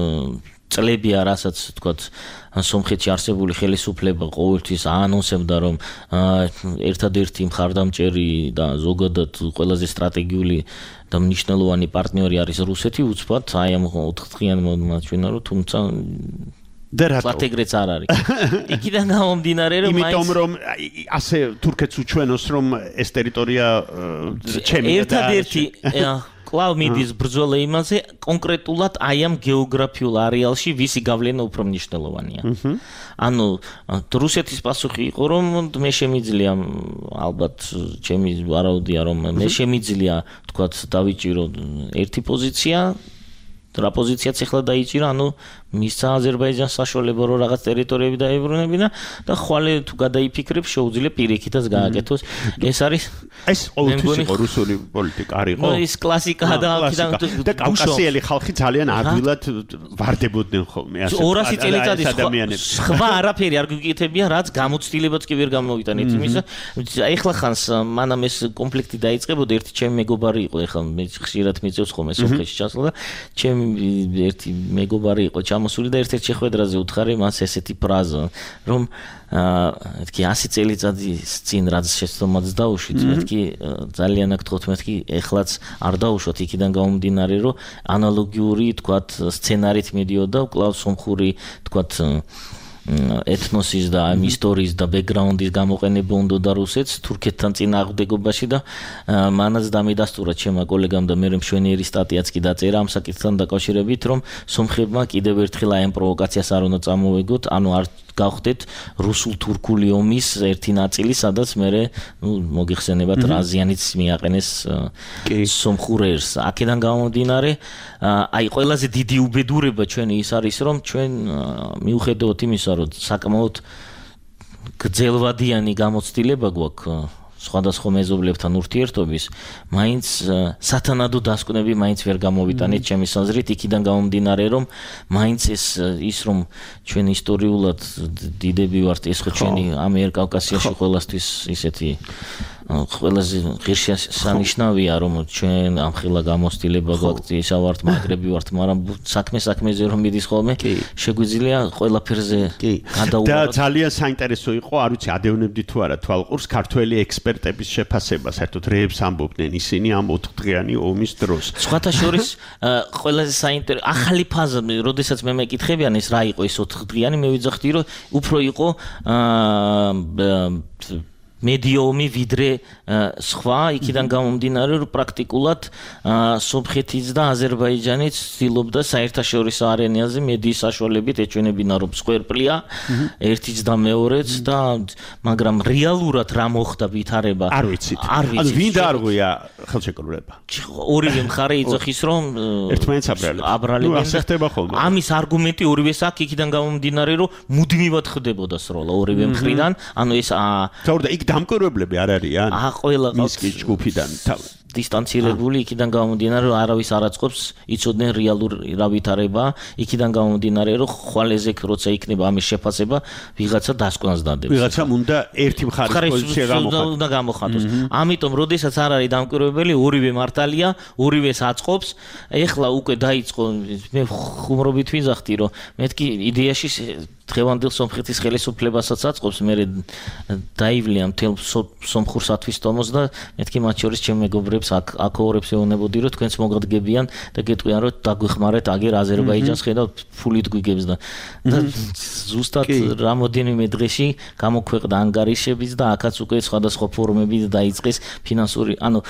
წლებია, რასაც თქვათ, სომხეთში არსებული ხელისუფლება ყოველთვის აანონსებდა, რომ ერთადერთი მხარდამჭერი და ზოგადად ყველაზე სტრატეგიული და მნიშვნელოვანი პარტნიორი არის რუსეთი, უცბად აი ამ 4 დღიან მომაჩვენა, რომ თუმცა და რატო? პატეგრეც არ არის. იქიდან გამომდინარე რომ იმიტომ რომ ასე თურქეთს უჩვენოს რომ ეს ტერიტორია ჩემია და ერთადერთი კლავ მიდის ბრძოლა იმაზე კონკრეტულად აი ამ გეოგრაფიულ არეალში ვისი გავლენა უფრო მნიშვნელოვანია. ანუ რუსეთის პასუხი იყო რომ მე შემიძლია ალბათ ჩემი ვარაუდია რომ მე შემიძლია თქვათ დავიჭირო ერთი პოზიცია რა პოზიციაც ახლა დაიჭირა, ანუ მისცა აზერბაიჯანს საშუალება რომ რაღაც ტერიტორიები დაებრუნებინა და ხვალე თუ გადაიფიქრებ შეუძლია პირიქითაც გააკეთოს. ეს არის ეს ყოველთვის იყო რუსული პოლიტიკა არ იყო. ის კლასიკაა და კავკასიელი ხალხი ძალიან ადვილად ვარდებოდნენ ხოლმე ასე 200 წელიწადის სხვა არაფერი არ გიკეთებია, რაც გამოცდილებაც კი ვერ გამოვიტანეთ იმისა. ეხლა ხანს მანამ ეს კონფლიქტი დაიწყებოდა, ერთი ჩემი მეგობარი იყო, ეხლა მე ხშირად მიწევს ხოლმე სომხეთში ჩასვლა და ჩემი ერთი მეგობარი იყო ჩამოსული და ერთ-ერთ შეხვედრაზე უთხარი მას ესეთი ფრაზა, რომ მეთქი 100 წელიწადის წინ რაც შეცდომაც დაუშვით, მეთქი ძალიან აკითხოთ, მეთქი ეხლაც არ დაუშვოთ იქიდან გამომდინარე, რომ ანალოგიური, თქვათ, სცენარით მიდიოდა კვლავ სომხური, თქვათ, ეთნოსის და ამ ისტორიის და ბექგრაუნდის გამოყენება უნდა რუსეთს თურქეთთან წინააღმდეგობაში და მანაც დამიდასტურა ჩემმა კოლეგამ და მე მშვენიერი სტატიაც კი დაწერა ამ საკითხთან დაკავშირებით, რომ სომხებმა კიდევ ერთხელ აი ამ პროვოკაციას არ უნდა წამოვეგოთ, ანუ არ გავხდეთ რუსულ-თურქული ომის ერთი ნაწილი, სადაც მე მოგიხსენებათ რაზიანიც მიაყენეს სომხურ ერს. აქედან გამომდინარე, აი ყველაზე დიდი უბედურება ჩვენი ის არის, რომ ჩვენ მიუხედავად იმისა, რომ საკმაოდ გრძელვადიანი გამოცდილება გვაქვს სხვადასხვა მეზობლებთან ურთიერთობის, მაინც სათანადო დასკვნები მაინც ვერ გამოვიტანეთ ჩემი საზრით, იქიდან გამომდინარე, რომ მაინც ის რომ ჩვენ ისტორიულად დიდები ვართ, ეს ხო ჩვენი ამიერკავკასიაში ყველასთვის ისეთი ყველაზე ღირსშესანიშნავია, რომ ჩვენ ამხელა გამოცდილება გვაქვს, ისა ვართ, მაგრები ვართ, მაგრამ საქმეზე რომ მიდის ხოლმე, შეგვიძლია ყველაფერზე გადაუვაროთ. და ძალიან საინტერესო იყო, არ ვიცი, ადევნებდი თუ არა თვალყურს ქართველი ექსპერტების შეფასება, საერთოდ რეებს ამბობდნენ ისინი ამ 4 დღიანი ომის დროს. სხვათა შორის ყველაზე საინტერესო ახალი ფაზა, როდესაც მე მეკითხებიან ეს რა იყო ეს 4 დღიანი, მე ვიძახდი, რომ უფრო იყო მედიომი ვიდრე სხვა, იქიდან გამომდინარე, რომ პრაქტიკულად სომხეთიც და აზერბაიჯანიც ცდილობდა საერთაშორისო არენაზე მედიის საშუალებით ეჩვენებინა, რომ სკვერპლია ერთიც და მეორეც და მაგრამ რეალურად რა მოხდა ვითარება არ ვიცით. ანუ ვინ დაარღვია ხელშეკრულება? ორივე მხარე იძახის, რომ ერთმანეთს აბრალებენ. ასე ხდება ხოლმე. ამის არგუმენტი ორივეს აქვს, იქიდან გამომდინარე, რომ მუდმივად ხდებოდა სროლა ორივე მხრიდან, ანუ ეს იქ დამკვირვებლები არ არიან? ყველა მის კი ჯგუფიდან. დისტანცირებული იქიდან გამომდინარე რომ არავის არ აწყობს იცოდნენ რეალურ რა ვითარებაა იქიდან გამომდინარე რომ ხვალეზე როცა იქნება ამის შეფასება ვიღაცა დასკვნას დადებს ვიღაცა უნდა ერთი მხარის პოზიცია გამოხატოს ამიტომ როდესაც არ არის დამკვირვებელი ორივე მართალია ორივეს აწყობს ეხლა უკვე დაიწყო მე ხუმრობით ვიზახდი რომ მეთქი იდეაში დღევანდელ სომხეთის ხელისუფლებასაც აწყობს მე დაივლია მთელ სომხურსათვის თომოს და მეთქი მათ შორის ჩემ მეგობრებს აქოურებს ეუბნებოდი რომ თქვენც მოგდგებიან და გეტყვიან რომ დაგვეხმარეთ აგერ აზერბაიჯანს ხედავთ ფულით გვიგებს და ზუსტად რამოდენიმე დღეში გამოქვეყნდა ანგარიშებიც და აქაც უკვე სხვადასხვა ფორუმებით დაიწყეს ფინანსური ანუ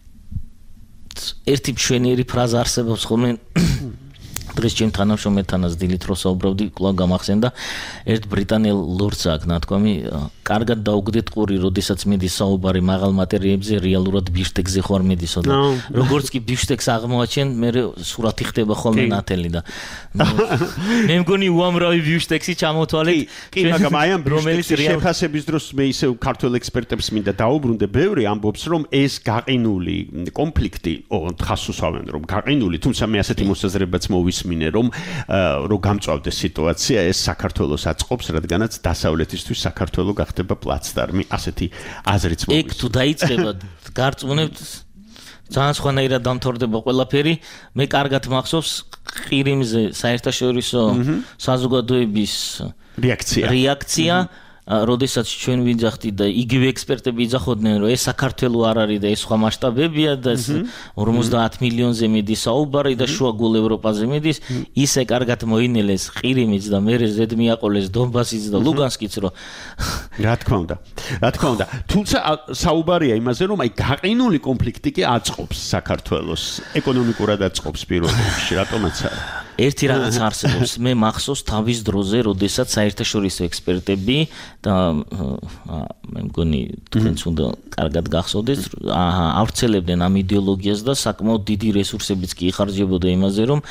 ერთი მშვენიერი ფრაზა არსებობს ხოლმე დღეს ჩემ თანამშრომელთანაც დილით რო საუბრობდი კვლავ გამახსენდა ერთ ბრიტანელ ლორდს აქვს ნათქვამი კარგად დაუგდეთ ყური როდესაც მედის საუბარი მაღალ მატერიებზე რეალურად ბიფშტექზე ხო არ მედისო და როგორც კი ბიფშტექს აღმოაჩენ მე სურათი ხდება ხოლმე ნათელი და მე მგონი უამრავი ბიფშტექსი ჩამოთვალეთ კი მაგრამ აი ამ რომელიც შეფასების დროს მე ისე ქართულ ექსპერტებს მინდა დაუბრუნდე ბევრი ამბობს რომ ეს გაყინული კონფლიქტი თხას უსვამენ რომ გაყინული თუმცა მე ასეთი მოსაზრებაც მოვისმინე რომ გამწვავდეს სიტუაცია ეს საქართველოს აწყობს რადგანაც დასავლეთისთვის საქართველო ხდება პლაცდარმი ასეთი აზრიც მოვისმენთ. ეგ თუ დაიწყება გარწმუნებთ ძალიან სხვანაირად დამთავრდება ყველაფერი. მე კარგად მახსოვს ყირიმზე საერთაშორისო საზოგადოების რეაქცია როდესაც ჩვენ ვიძახდი და იგივე ექსპერტები იძახოდნენ რომ ეს საქართველო არ არის და ეს სხვა მასშტაბებია და 50 მილიონზე მედი საუბარი და შუაგულ ევროპაზე მედის ისე კარგად მოინელეს ყირიმიც და მერე ზედმიაყოლეს დონბასიც და ლუგანსკიც რომ რა თქმა უნდა თუმცა საუბარია იმაზე რომ აი გაყინული კონფლიქტი კი აწყობს საქართველოს ეკონომიკურად აწყობს პირველ რიგში რატომაც არა ერთი რაღაც არსებობს მე მახსოვს თავის დროზე როდესაც საერთაშორისო ექსპერტები და მე მგონი თქვენც უნდა კარგად გახსოვდეს ავრცელებდნენ ამ იდეოლოგიას და საკმაოდ დიდი რესურსებიც კი იხარჯებოდა იმაზე რომ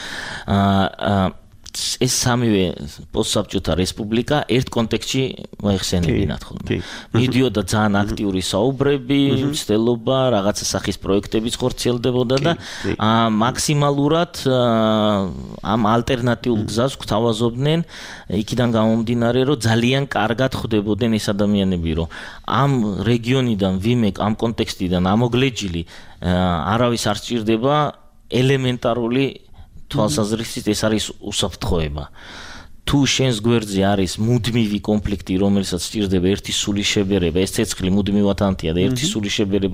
ეს სამივე პოსტსაბჭოთა რესპუბლიკა ერთ კონტექსტში მოიხსენებინათ ხოლმე. მიდიოდა ძალიან აქტიური საუბრები, მცდელობა, რაღაცა სახის პროექტებიც ხორციელდებოდა და მაქსიმალურად ამ ალტერნატიულ გზას გვთავაზობდნენ იქიდან გამომდინარე, რომ ძალიან კარგად ხვდებოდნენ ეს ადამიანები, რომ ამ რეგიონიდან ვიმე ამ კონტექსტიდან ამოგლეჯილი არავის არ სჭირდება ელემენტარული თვალსაზრისით ეს არის უსაფრთხოება. თუ შენს გვერდზე არის მუდმივი კონფლიქტი, რომელსაც სჭირდება ერთი სული შებერება, ეს ცეცხლი მუდმივად ანთია და ერთი სული შებერება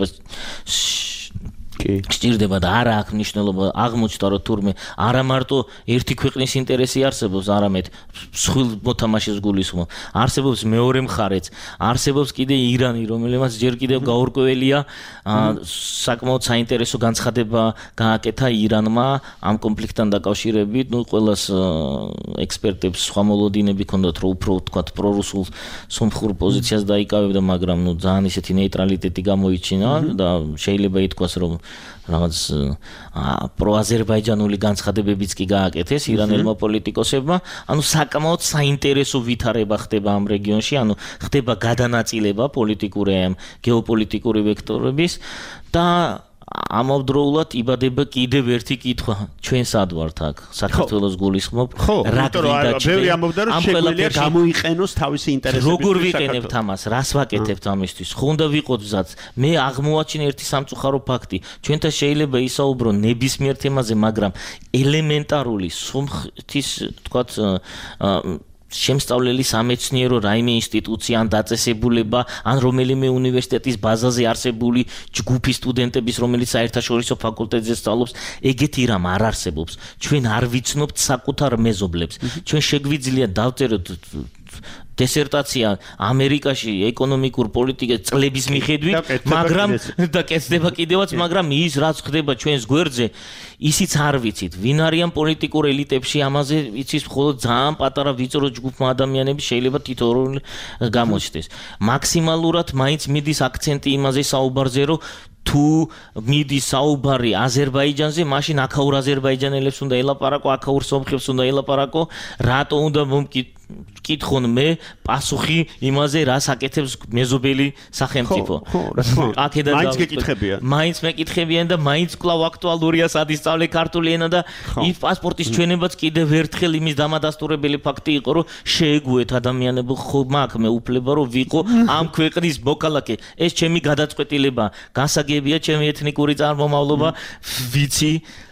სჭირდება და არა აქვს მნიშვნელობა აღმოჩნდა რომ თურმე არა მარტო ერთი ქვეყნის ინტერესი არსებობს, არამედ მსხვილ მოთამაშეს გულისხმობ. არსებობს მეორე მხარეც, არსებობს კიდე ირანი, რომელმაც ჯერ კიდევ გაურკვეველია საკმაოდ საინტერესო განცხადება გააკეთა ირანმა ამ კონფლიქტთან დაკავშირებით. ნუ ყველას ექსპერტებს სხვა მოლოდინები ჰქონდათ, რომ უფრო ვთქვათ პრორუსულ სომხურ პოზიციას დაიკავებდა, მაგრამ ნუ ძალიან ისეთი ნეიტრალიტეტი გამოიჩინა და შეიძლება ითქვას, რომ რაღაც პროაზერბაიჯანული განცხადებებიც კი გააკეთეს ირანელმა პოლიტიკოსებმა. ანუ საკმაოდ საინტერესო ვითარება ხდება ამ რეგიონში, ანუ ხდება გადანაწილება პოლიტიკური ამ გეოპოლიტიკური ვექტორების და ამავდროულად იბადება კიდევ ერთი კითხვა, ჩვენ სად ვართ აქ? საქართველოს გულისხმობ, რა გინდა ბევრი ამბობდა რომ შეგვიძლია გამოიყენოს თავისი ინტერესები. როგორ ვიყენებთ ამას? რას ვაკეთებთ ამისთვის? ხო უნდა ვიყოთ მზად. მე აღმოვაჩინე ერთი სამწუხარო ფაქტი. ჩვენთან შეიძლება ისაუბრო ნებისმიერ თემაზე, მაგრამ ელემენტარული სომხეთის, თქვათ, შემსწავლელი სამეცნიერო რაიმე ინსტიტუცია ან დაწესებულება ან რომელიმე უნივერსიტეტის ბაზაზე არსებული ჯგუფი სტუდენტების, რომელიც საერთაშორისო ფაკულტეტზე სწავლობს, ეგეთი რამ არ არსებობს. ჩვენ არ ვიცნობთ საკუთარ მეზობლებს. ჩვენ შეგვიძლია დავწეროთ დისერტაცია ამერიკაში ეკონომიკურ პოლიტიკას წლების მიხედვით, მაგრამ და კეთდება კიდევაც, მაგრამ ის რაც ხდება ჩვენს გვერდზე, ისიც არ ვიცით. ვინ არიან პოლიტიკურ ელიტებში, ამაზე იცის მხოლოდ ძალიან პატარა ვიწრო ჯგუფმა ადამიანები, შეიძლება თითოეული გამოჩნდეს. მაქსიმალურად მაინც მიდის აქცენტი იმაზე საუბარზე, რომ თუ მიდის საუბარი აზერბაიჯანზე, მაშინ აქაურ აზერბაიჯანელებს უნდა ელაპარაკო, აქაურ სომხებს უნდა ელაპარაკო, რატო უნდა კითხონ მე პასუხი იმაზე რას აკეთებს მეზობელი სახელმწიფო. აქედან მაინც გეკითხებიან. მაინც მეკითხებიან და მაინც კვლავ აქტუალურია სადისწავლე ქართული ენა და ის პასპორტის ჩვენებაც კიდევ ერთხელ იმის დამადასტურებელი ფაქტი იყო რომ შეეგუეთ ადამიანებო ხომ აქ მე უფლება რომ ვიყო ამ ქვეყნის მოქალაქე. ეს ჩემი გადაწყვეტილება, გასაგებია ჩემი ეთნიკური წარმომავლობა, ვიცი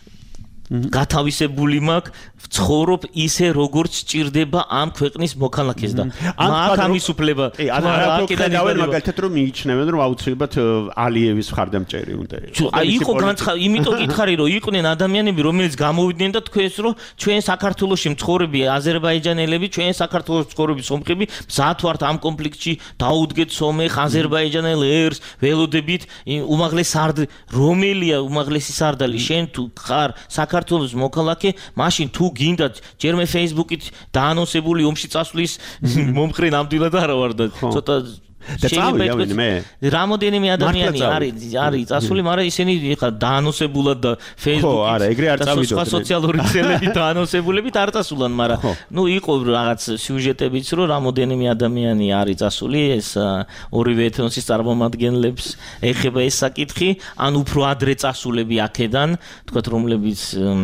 გათავისებული მაქვს, ვცხოვრობ ისე როგორც სჭირდება ამ ქვეყნის მოქალაქეს და მაგ ამის უფლება. არაკეთებენ მაგალითად რომ მიიჩნევენ რომ აუცილებლად ალიევის მხარდამჭერი უნდა იყოს. იყო იმიტომ გითხარი რომ იყვნენ ადამიანები რომელიც გამოვიდნენ და თქვენს რომ ჩვენ საქართველოში მცხოვრები აზერბაიჯანელები, ჩვენ საქართველოში მცხოვრები სომხები მზად ვართ ამ კონფლიქტში დაუდგეთ სომეხ აზერბაიჯანელ ერს ველოდებით უმაღლეს რომელია უმაღლესი სარდალი შენ თუ ხარ საქართველოს მოქალაქე მაშინ თუ გინდა ჯერ მე Facebook-ით დაანონსებული ომში წასვლის მომხრე ნამდვილად არა ვარ და ცოტა და წავიდე მე რამოდენიმე ადამიანი არის წასული, მაგრამ ისინი ხა დაანონსებულად და Facebook-ით არა, ეგრე არ წავიდოთ. სხვა სოციალური ქსელებით დაანონსებულებით არ წასულან, მაგრამ ნუ იყო რაღაც სიუჟეტებიც, რომ რამოდენიმე ადამიანი არის წასული, ეს ორივე ეთნოსის წარმომადგენლებს ეხება ეს საკითხი, ან უფრო ადრე წასულები აქედან, თქვათ რომლებიც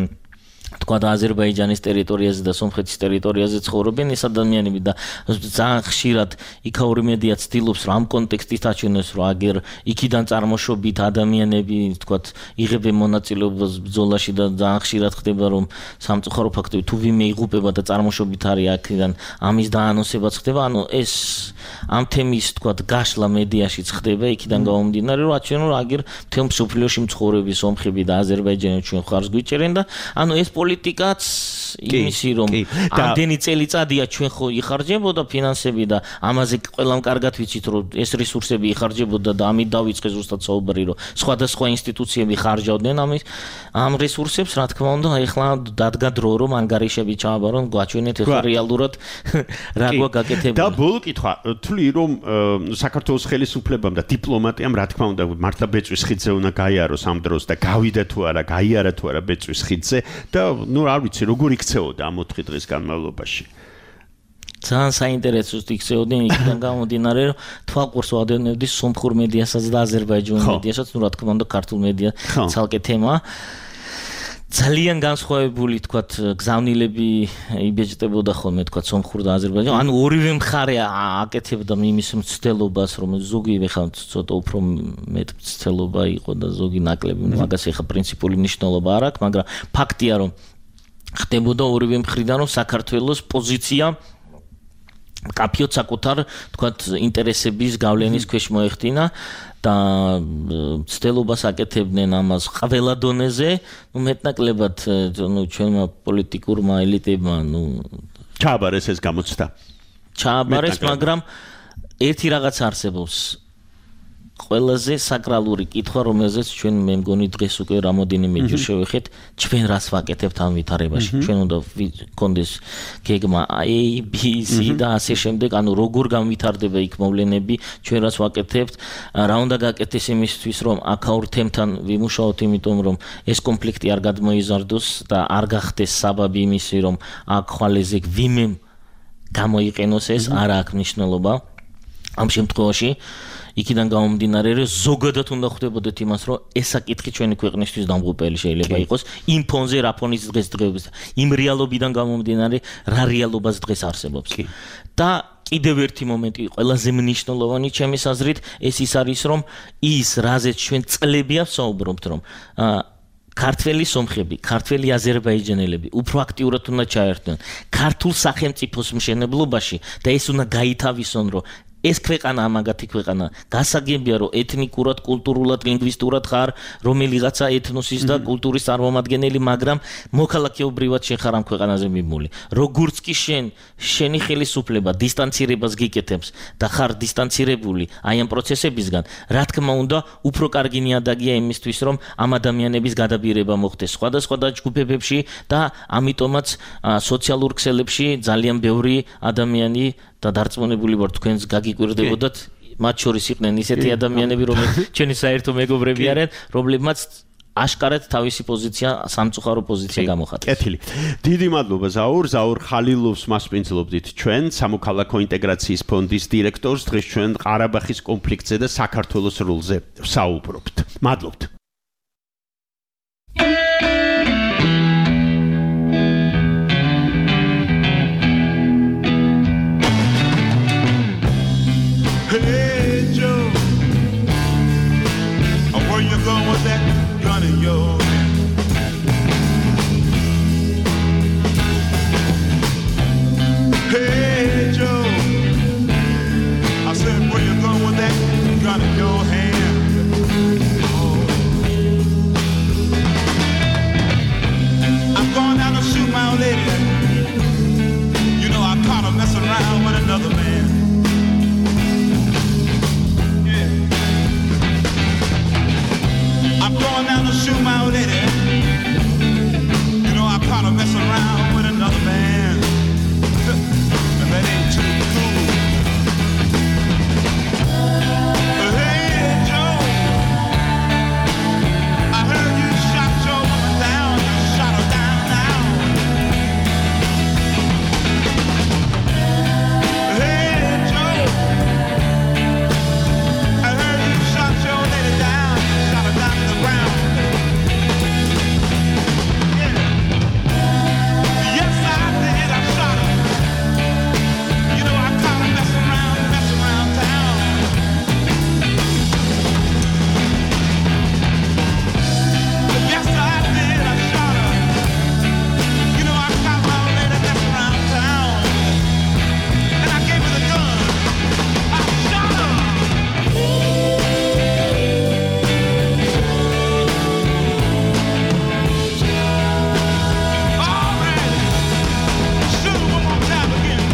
თქვათ აზერბაიჯანის ტერიტორიაზე და სომხეთის ტერიტორიაზე ცხოვრობენ ეს ადამიანები და ძალიან ხშირად იქაური მედია ცდილობს რომ ამ კონტექსტით აჩვენოს რომ აგერ იქიდან წარმოშობით ადამიანები თქვათ იღებენ მონაწილეობას ბრძოლაში და ძალიან ხშირად ხდება რომ სამწუხარო ფაქტები თუ ვინმე იღუპება და წარმოშობით არის აქედან ამის დაანონსებაც ხდება ანუ ეს ამ თემის თქვათ გაშლა მედიაშიც ხდება იქიდან გამომდინარე რომ აჩვენონ რომ აგერ მთელ მსოფლიოში მცხოვრები სომხები და აზერბაიჯანელი ჩვენ ხარს გვიჭერენ და ანუ ეს პოლიტიკაც იმისი რომ ამდენი წელიწადია ჩვენ ხო იხარჯებოდა ფინანსები და ამაზე ყველამ კარგად ვიცით რომ ეს რესურსები იხარჯებოდა და ამით დავიწყეს ზუსტად საუბარი რომ სხვადასხვა ინსტიტუციები ხარჯავდნენ ამ რესურსებს რა თქმა უნდა ეხლა დადგა დრო რომ ანგარიშები ჩააბარონ გვაჩვენეთ ეხლა რეალურად რა გვაკეთებია და ბოლო კითხვა თვლი რომ საქართველოს ხელისუფლებამ და დიპლომატიამ რა თქმა უნდა მართლა ბეწვის ხიდზე უნდა გაიაროს ამ დროს და გავიდა თუ არა გაიარა თუ არა ბეწვის ხიდზე და ნუ არ ვიცი როგორ იქცეოდა ამ 4 დღის განმავლობაში ძალიან საინტერესო იქცეოდნენ იქიდან გამომდინარე რომ თვალყურს ვადევნებდი სომხურ მედიასაც და აზერბაიჯანულ მედიასაც ნუ რა თქმა უნდა ქართულ მედია ცალკე თემაა ძალიან განსხვავებული თქვათ გზავნილები იბეჭდებოდა ხოლმე თქვათ სომხურ და აზერბაიჯანულ ანუ ორივე მხარე აკეთებდა იმის მცდელობას რომ ზოგი ეხლა ცოტა უფრო მეტ მცდელობა იყო და ზოგი ნაკლები მაგას ეხლა პრინციპული მნიშვნელობა არ აქვს მაგრამ ფაქტია რომ ხდებოდა ორივე მხრიდან რომ საქართველოს პოზიცია კაფიოთ საკუთარ თქვათ ინტერესების გავლენის ქვეშ მოეხდინა და ცდელობას აკეთებდნენ ამას ყველა დონეზე, ნუ მეტნაკლებად ნუ ჩვენმა პოლიტიკურმა ელიტებმა ნუ ჩააბარეს ეს გამოცდა. ჩააბარეს, მაგრამ ერთი რაღაც არსებობს. ყველაზე საკრალური კითხვა, რომელზეც ჩვენ მე მგონი დღეს უკვე რამოდენიმეჯერ შევეხეთ, ჩვენ რას ვაკეთებთ ამ ვითარებაში. ჩვენ უნდა გქონდეს გეგმა A, B, C და ასე შემდეგ, ანუ როგორ განვითარდება იქ მოვლენები, ჩვენ რას ვაკეთებთ, რა უნდა გაკეთდეს იმისთვის, რომ აქაურ თემთან ვიმუშაოთ, იმიტომ რომ ეს კონფლიქტი არ გადმოიზარდოს და არ გახდეს საბაბი იმისი, რომ აქ ხვალეზე ვინმე გამოიყენოს ეს, არ აქვს მნიშვნელობა. ამ შემთხვევაში იქიდან გამომდინარე რომ ზოგადად უნდა ხვდებოდეთ იმას რომ ეს საკითხი ჩვენი ქვეყნისთვის დამღუპელი შეიძლება იყოს იმ ფონზე რა ფონის დღესდღეობის იმ რეალობიდან გამომდინარე რა რეალობას დღეს არსებობს და კიდევ ერთი მომენტი ყველაზე მნიშვნელოვანი ჩემის აზრით ეს ის არის რომ ის რაზეც ჩვენ წლებია ვსაუბრობთ რომ ქართველი სომხები, ქართველი აზერბაიჯანელები უფრო აქტიურად უნდა ჩაერთონ ქართულ სახელმწიფოს მშენებლობაში და ეს უნდა გაითავისონ რომ ეს ქვეყანა ამაგათი ქვეყანა გასაგებია რომ ეთნიკურად, კულტურულად, ლინგვისტურად ხარ რომელიღაცა ეთნოსის და კულტურის წარმომადგენელი, მაგრამ მოქალაქეობრივად შენ ხარ ამ ქვეყანაზე მიმული. როგორც კი შენი ხელისუფლება დისტანცირებას გიკეთებს და ხარ დისტანცირებული აი ამ პროცესებისგან, რა თქმა უნდა, უფრო კარგი ნიადაგია იმისთვის, რომ ამ ადამიანების გადაბირება მოხდეს სხვადასხვა დაჯგუფებებში და ამიტომაც სოციალურ ქსელებში ძალიან ბევრი ადამიანი და დარწმუნებული ვარ თქვენს გაგიკვირდებოდათ მათ შორის იყვნენ ისეთი ადამიანები რომლებიც ჩვენი საერთო მეგობრები არიან რომლებმაც აშკარად თავისი პოზიცია, სამწუხარო პოზიცია გამოხატავს. კეთილი. დიდი მადლობა ზაურ ხალილოვს მასპინძლობდით ჩვენ, სამოქალაქო ინტეგრაციის ფონდის დირექტორს, დღეს ჩვენ ყარაბაღის კონფლიქტზე და საქართველოს როლზე ვსაუბრობთ. მადლობთ. Hey Joe, where you going with that gun in your hand? Hey Joe, I said where you going with that gun in your hand? I'm going down to shoot my old lady. You know I caught her messing around with another man. I'm going down to shoot my old lady. You know I caught her messing around with another man. And that ain't too cool. Hey Joe, I heard you shot your woman down. You shot her down now. Hey Joe, I heard you shot your lady down. You shot her down to the ground. Yes, I did. I shot her. You know I caught her messing around town. Yes, I did. I shot her. You know I caught my old lady messing around town. And I gave her the gun. I shot her. All right. Shoot her one more time again.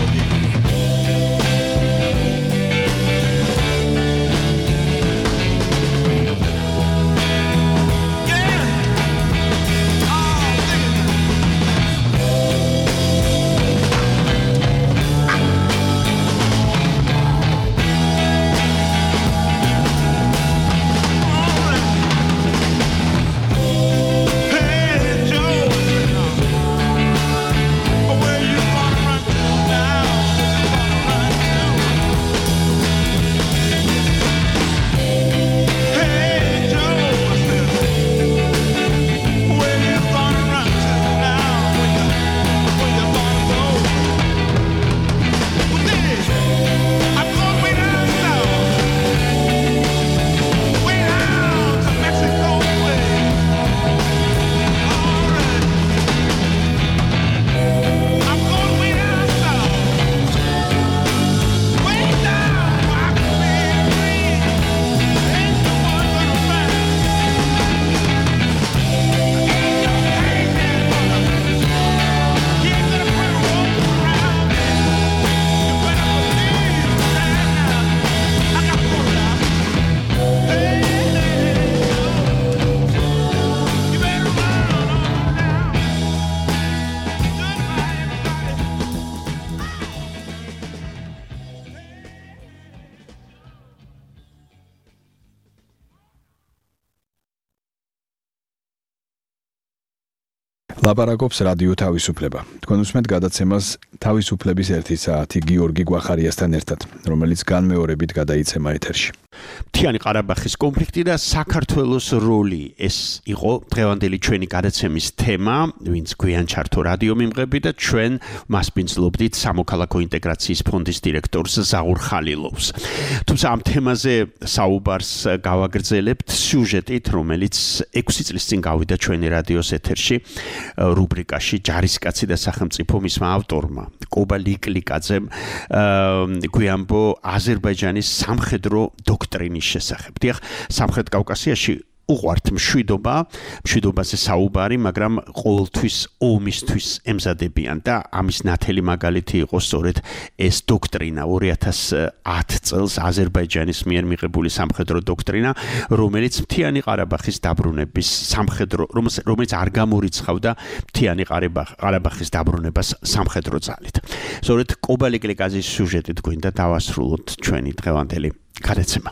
Yeah. Oh, nigga. All right. Hey, Joe. Where you gonna run to now? Where you gonna run to? Hey, Joe, I said, where you gonna run to now? Where you gonna go? Well, then, I'm going way down south, way down to Mexico way. All right. I'm going way down south, way down where I can be free. Ain't no one gonna find me. Ain't no hangman gonna. He ain't gonna put a rope around me. You better believe that now. I got pulled out. Hey, you better run on now. Goodbye, everybody. ლაპარაკობს რადიო თავისუფლება. თქვენ უსმენთ გადაცემას თავისუფლების 1 საათი გიორგი გვახარიასთან ერთად, რომელიც განმეორებით გადაიცემა ეთერში. მთიანი ყარაბაღის კონფლიქტი და საქართველოს როლი ეს იყო დღევანდელი ჩვენი გადაცემის თემა, ვინც გვიან ჩართო რადიო მიმღები და ჩვენ მასპინძლობდით სამოქალაქო ინტეგრაციის ფონდის დირექტორს ზაურ ხალილოვს. თუმცა ამ თემაზე საუბარს გავაგრძელებთ სიუჟეტით, რომელიც 6 წლის წინ გავიდა ჩვენი რადიოს ეთერში რუბრიკაში ჯარისკაცი და სახელმწიფო მისმა ავტორმა კობა ლიკლიკაძემ გვიამბო აზერბაიჯანის სამხედრო დოქტრინის შესახებ. დიახ, სამხრეთ კავკასიაში უყვართ მშვიდობაზე საუბარი, მაგრამ ყოველთვის ომისთვის ემზადებიან და ამის ნათელი მაგალითი იყო სწორედ ეს დოქტრინა 2010 წელს აზერბაიჯანის მიერ მიღებული სამხედრო დოქტრინა, რომელიც მთიანი ყარაბაღის დაბრუნების სამხედრო, რომელიც არ გამორიცხავდა მთიანი ყარაბაღის დაბრუნებას სამხედრო ძალით. სწორედ კობა ლიკლიკაძის სიუჟეტით გვინდა დავასრულოთ ჩვენი დღევანდელი გადაცემა.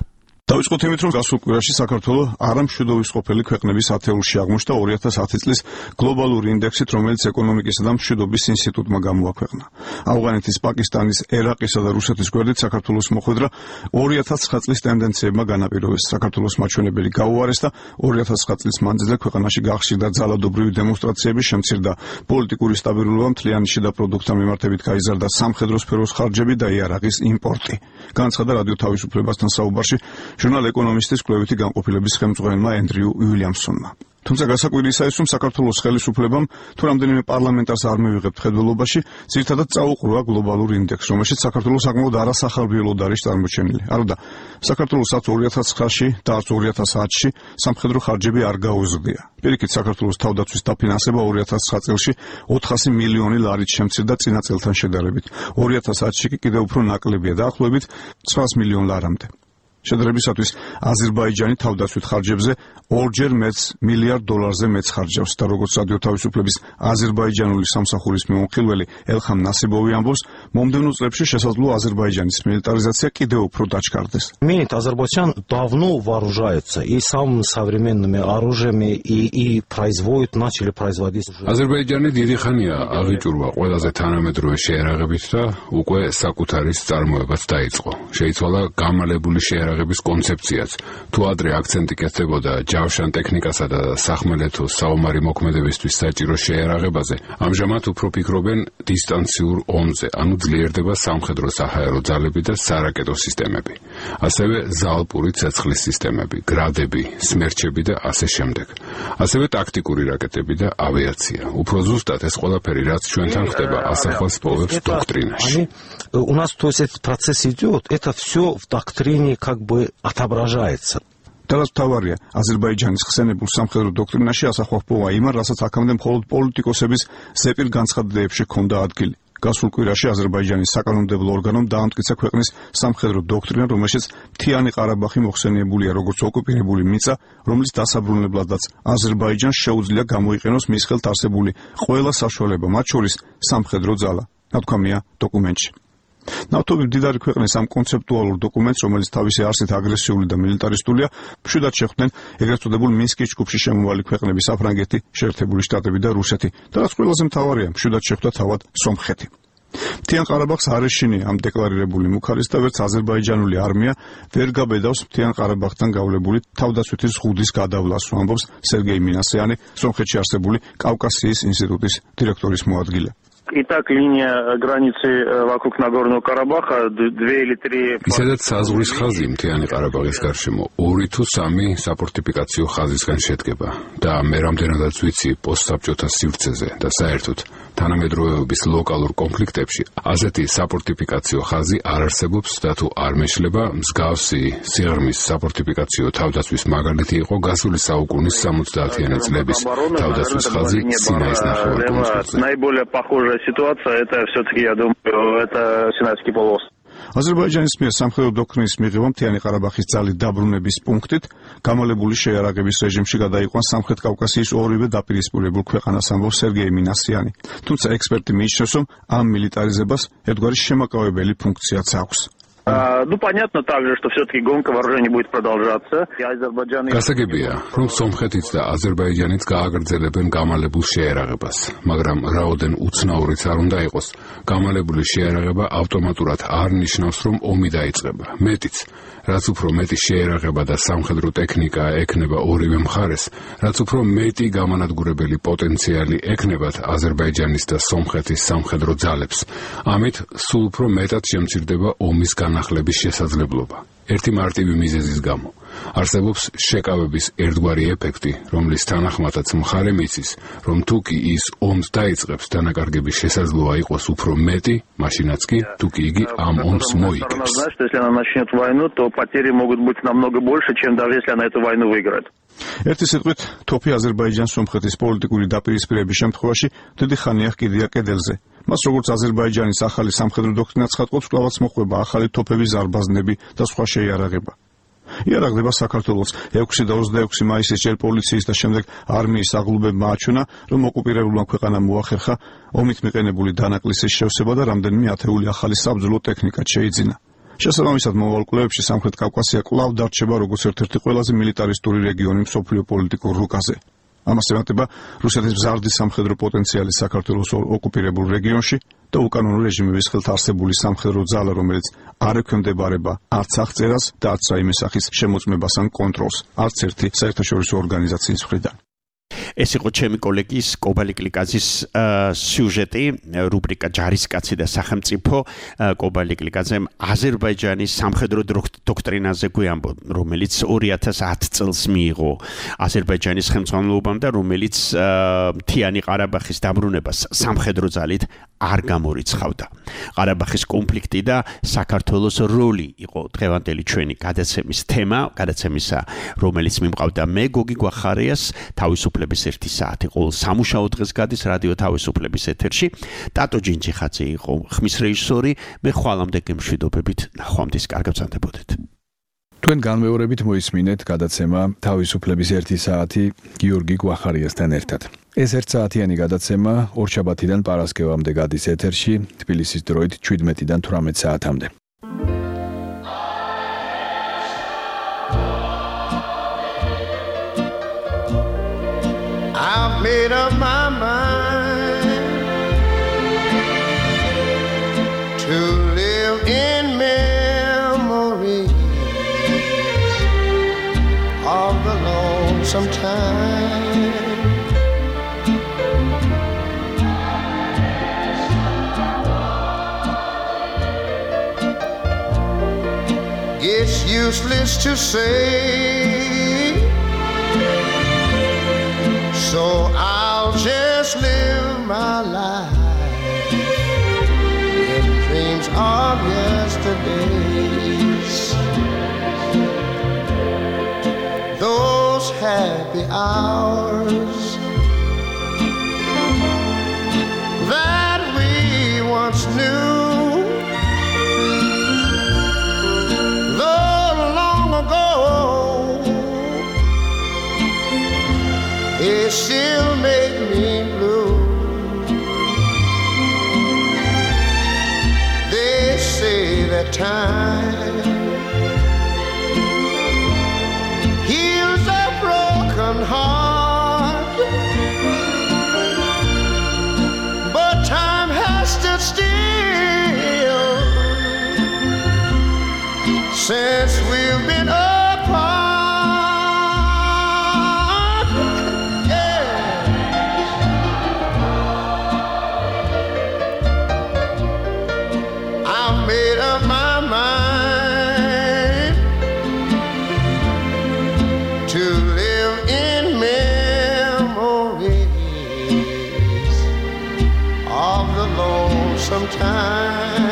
დავიწყოთ იმით, რომ გასულ კვირაში საქართველოს არა მშვიდობის ყოფილი ქვეყნების ათეულში აღმოჩნდა 2010 წლის გლობალური ინდექსით, რომელიც ეკონომიკისა და მშვიდობის ინსტიტუტმა გამოაქვეყნა. ავღანეთის, პაკისტანის, ერაყისა და რუსეთის გვერდით საქართველოს მოხვედრა 2009 წლის ტენდენციებმა განაპირობეს. საქართველოს მაჩვენებელი გაუარეს და 2009 წლის მანძილზე ქვეყანაში გახშირდა ძალადობრივი დემონსტრაციები, შემცირდა პოლიტიკური სტაბილურობა, მთლიანი შიდა პროდუქტთან მიმართებით გაიზარდა სამხედრო სფეროს ხარჯები და იარაღის იმპორტი. განცხადა რადიო თავისუფლებასთან საუბარში ჟურნალ ეკონომისტის კვლევითი განყოფილების ხელმძღვანელმა ენდრიუ უილიამსონმა. თუმცა გასაკვირი ისაა, რომ საქართველოს ხელისუფლებამ თუ რამდენიმე პარლამენტარს არ მივიღებთ ხედველობაში, ძირითადად წაუყრუა გლობალურ ინდექსს, რომელშიც საქართველოს საკმაოდ არასახალბიელოდ არის წარმოჩენილი. აროდა, საქართველოსაც 2009-ში და არც 2010-ში სამხედრო ხარჯები არ გაუზრდია. პირიქით, საქართველოს თავდაცვის დაფინანსება 2009 წელში 400 მილიონი ლარით შემცირდა წინა წელთან შედარებით. 2010-ში კი კიდევ უფრო ნაკლებია, დაახლოებით 900 მილიონ ლარამდე. შედარებისათვის აზერბაიჯანი თავდაცვით ხარჯებზე ორჯერ მეც მილიარდ დოლარზე მეც ხარჯავს და როგორც რადიო თავისუფლების აზერბაიჯანული სამსახურის მიმოხილველი ელხამ ნასიბოვი ამბობს, მომდევნო წლებში შესაძლოა აზერბაიჯანის მილიტარიზაცია კიდევ უფრო დაჩქარდეს. Имеет Азербайджан давно вооружается и самыми современными оружиями и производит, начали производить. აზერბაიჯანი დიდი ხანია აღიჭურვა ყველაზე თანამედროვე შეერაღებით და უკვე საკუთარის წარმოებაც დაიწყო. შეიცვალა გამალებული შეერაღების კონცეფციაც. თუ ადრე აქცენტი კეთდებოდა ჯავშან ტექნიკასა და სახმელეთო საომარი მოქმედებისთვის საჭირო შეერაღებაზე, ამჟამად უფრო ფიქრობენ დისტანციურ ომზე, ანუ ძლიერდება სამხედრო საჰაერო ძალები და სარაკეტო სისტემები. ასევე ზალპური ცეცხლის სისტემები, გრადები, სმერჩები და ასე შემდეგ. ასევე ტაქტიკური რაკეტები და ავიაცია. უფრო ზუსტად ეს ყველაფერი, რაც ჩვენთან ხდება, ასახავს პოვებს დოქტრინაში. У нас, то есть, этот процесс идет, это все в доктрине как бы отображается. Teraz თავარია აზერბაიჯანის ხსენებულ სამხედრო დოქტრინაში ასახვა პოვა იმან, რასაც აქამდე მხოლოდ პოლიტიკოსების ზეპირ განცხადდეებში ჰქონდა ადგილი. გასულ კვირაში აზერბაიჯანის საკანონმდებლო ორგანომ დაამტკიცა ქვეყნის სამხედრო დოქტრინა, რომელშიც მთიანი ყარაბაღი მოხსენიებულია როგორც ოკუპირებული მიწა, რომლის დასაბრუნებლადაც აზერბაიჯანს შეუძლია გამოიყენოს მის ხელთ არსებული ყველა საშუალება, მათ შორის სამხედრო ძალა. ნათქვამია დოკუმენტში. ნავთობი მდიდარი ქვეყნის ამ კონცეპტუალურ დოკუმენტს, რომელიც თავისი არსით აგრესიული და მილიტარისტულია, მშვიდად შეხვდნენ ეგრეთ წოდებულ მინსკის ჯგუფში შემოვალი ქვეყნები საფრანგეთი, შეერთებული შტატები და რუსეთი. და რაც ყველაზე მთავარია, მშვიდად შეხვდა თავად სომხეთი. მთიან ყარაბაღს არ ეშინია ამ დეკლარირებული მუქარის და ვერც აზერბაიჯანული არმია ვერ გაბედავს მთიან ყარაბაღთან გავლებული თავდაცვითი ზღუდის გადავლას, ამბობს სერგეი მინასიანი, სომხეთში არსებული კავკასიის ინსტიტუტის დირექტორის მოადგილე. Итак, линия границы вокруг Нагорного Карабаха 2 или 3. ისედაც საზღვრის ხაზი მთიანი ყარაბაღის გარშემო 2 თუ 3 საფორტიფიკაციო ხაზისგან შედგება და მე რამდენადაც ვიცი პოსტსაბჭოთა სივრცეზე და საერთოდ თანამედროვეობის ლოკალურ კონფლიქტებში ასეთი საფორტიფიკაციო ხაზი არ არსებობს და თუ არ მეშლება, მსგავსი სიღრმის საფორტიფიკაციო თავდაცვის მაგალითი იყო გასული საუკუნის 70-იანი წლების თავდაცვის ხაზი სინაის ნახევარკუნძულზე. Наиболее похожая ситуация это все-таки, я думаю, это Синайский полуостров. აზერბაიჯანის მიერ სამხედრო დოქტრინის მიღება მთიანი ყარაბაღის ძალით დაბრუნების პუნქტით გამალებული შეერაღების რეჟიმში გადაიყვან სამხრეთ კავკასიის ორივე დაპირისპირებულ ქვეყანას, ამბობს სერგეი მინასიანი. თუმცა ექსპერტი მიიჩნევს, რომ ამ მილიტარიზებას ერთგვარი შემაკავებელი ფუნქციაც აქვს. Ну, понятно также, что все-таки гонка вооружений будет продолжаться. გასაგებია, რომ სომხეთიც და აზერბაიჯანიც გააგრძელებენ გამალებულ შეერაღებას, მაგრამ რაოდენ უცნაურიც არ უნდა იყოს, გამალებული შეერაღება ავტომატურად არ ნიშნავს, რომ ომი დაიწყება. მეტიც, რაც უფრო მეტი შეერაღება და სამხედრო ტექნიკა ექნება ორივე მხარეს, რაც უფრო მეტი გამანადგურებელი პოტენციალი ექნებათ აზერბაიჯანის და სომხეთის სამხედრო ძალებს, ამით სულ უფრო მეტად შემცირდება ომის განახლების შესაძლებლობა. ერთი მარტივი მიზეზის გამო არსებობს შეკავების ერთგვარი ეფექტი, რომლის თანახმადაც მხარე მიცის, რომ თუ კი ის ომს დაიწყებს, დანაკარგების შესაძლოა იყოს უფრო მეტი, მაშინაც კი თუ კი იგი ამ ომს მოიგებს. Если она начнет войну, то потери могут быть намного больше, чем даже если она эту войну выиграет. ერთი სიტყვით, თოფი აზერბაიჯან-სომხეთის პოლიტიკური დაპირისპირების შემთხვევაში დიდი ხანია კიდია კედელზე. მას როგორც აზერბაიჯანის ახალი სამხედრო დოქტრინაც ხატყობს, კვლავაც მოყვება ახალი თოფების ზარბაზნები და სხვა შეიარაღება. იარაღდება საქართველოს 6 და 26 მაისის ჯერ პოლიციის და შემდეგ არმიის აღლუბებმა აჩვენა, რომ ოკუპირებულმა ქვეყანამ მოახერხა ომით მიყენებული დანაკლისის შევსება და რამდენიმე ათეული ახალი საბრძოლო ტექნიკაც შეიძინა. შესაბამისად, მომავალ კვლევებში სამხრეთ კავკასია კვლავ დარჩება როგორც ერთ-ერთი ყველაზე მილიტარისტური რეგიონი მსოფლიო პოლიტიკურ რუკაზე. ამას ემატება რუსეთის მზარდი სამხედრო პოტენციალი საქართველოს ოკუპირებულ რეგიონში და უკანონო რეჟიმების ხელთ არსებული სამხედრო ძალა, რომელიც არ ექვემდებარება არც აღწერას და არც რაიმე სახის შემოწმებას ან კონტროლს არც ერთი საერთაშორისო ორგანიზაციის მხრიდან. ეს იყო ჩემი კოლეგის კობალი კლიკაძის სიუჟეტი, რუბრიკა ჯარისკაცი და სახელმწიფო. კობალი კლიკაძემ აზერბაიჯანის სამხედრო დოქტრინაზე გვიამბო, რომელიც 2010 წელს მიიღო აზერბაიჯანის ხელმძღვანელობამ და რომელიც მთიანი ყარაბაღის დაბრუნებას სამხედრო ძალით არ გამორიცხავდა. ყარაბაღის კონფლიქტი და საქართველოს როლი იყო დღევანდელი ჩვენი გადაცემის თემა, გადაცემისა, რომელიც მიმყავდა მე გოგი გვახარიას თავისუფლების 1 საათი. ყოველ სამუშაო დღეს გადის რადიო თავისუფლების ეთერში. ტატო ჯინჯიხაძე იყო ხმის რეჟისორი. მე ხვალამდე გემშვიდობებით ნახვამდის, კარგად ბრძანდებოდეთ. თქვენ განმეორებით მოისმინეთ გადაცემა თავისუფლების 1 საათი გიორგი გვახარიასთან ერთად. ეს 1 საათიანი გადაცემა ორშაბათიდან პარასკევამდე გადის ეთერში, თბილისის დროით 17-დან 18 საათამდე. I've made up my mind to live in memories of the lonesome time. It's useless to say, so I'll just live my life in dreams of yesterdays. Those happy hours that we once knew, though long ago, it still make me blue. They say that time heals a broken heart, but time has stood still since we've been apart. I've made up my mind to live in memories of the lonesome time.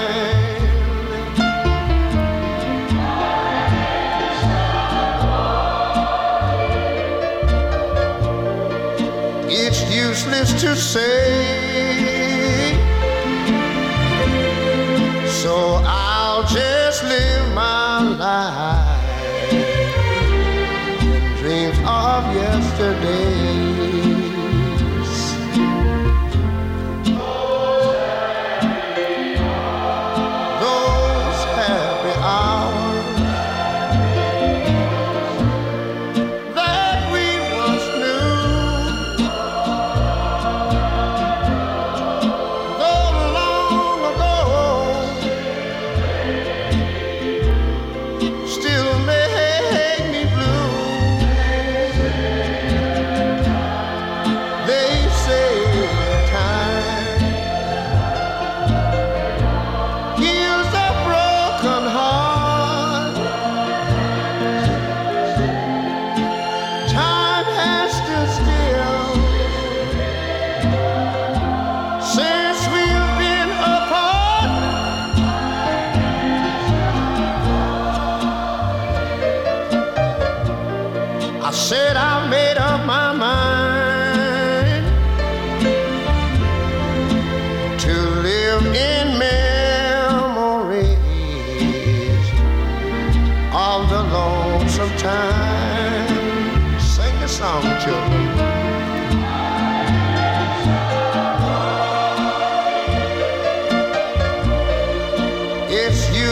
It's useless to say, so I'll just live my life in dreams of yesterdays. Those happy hours that we once knew, though long ago, still make me blue.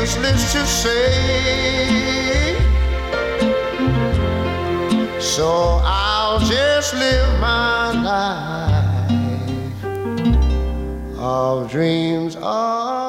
useless to say. So I'll just live my life of dreams of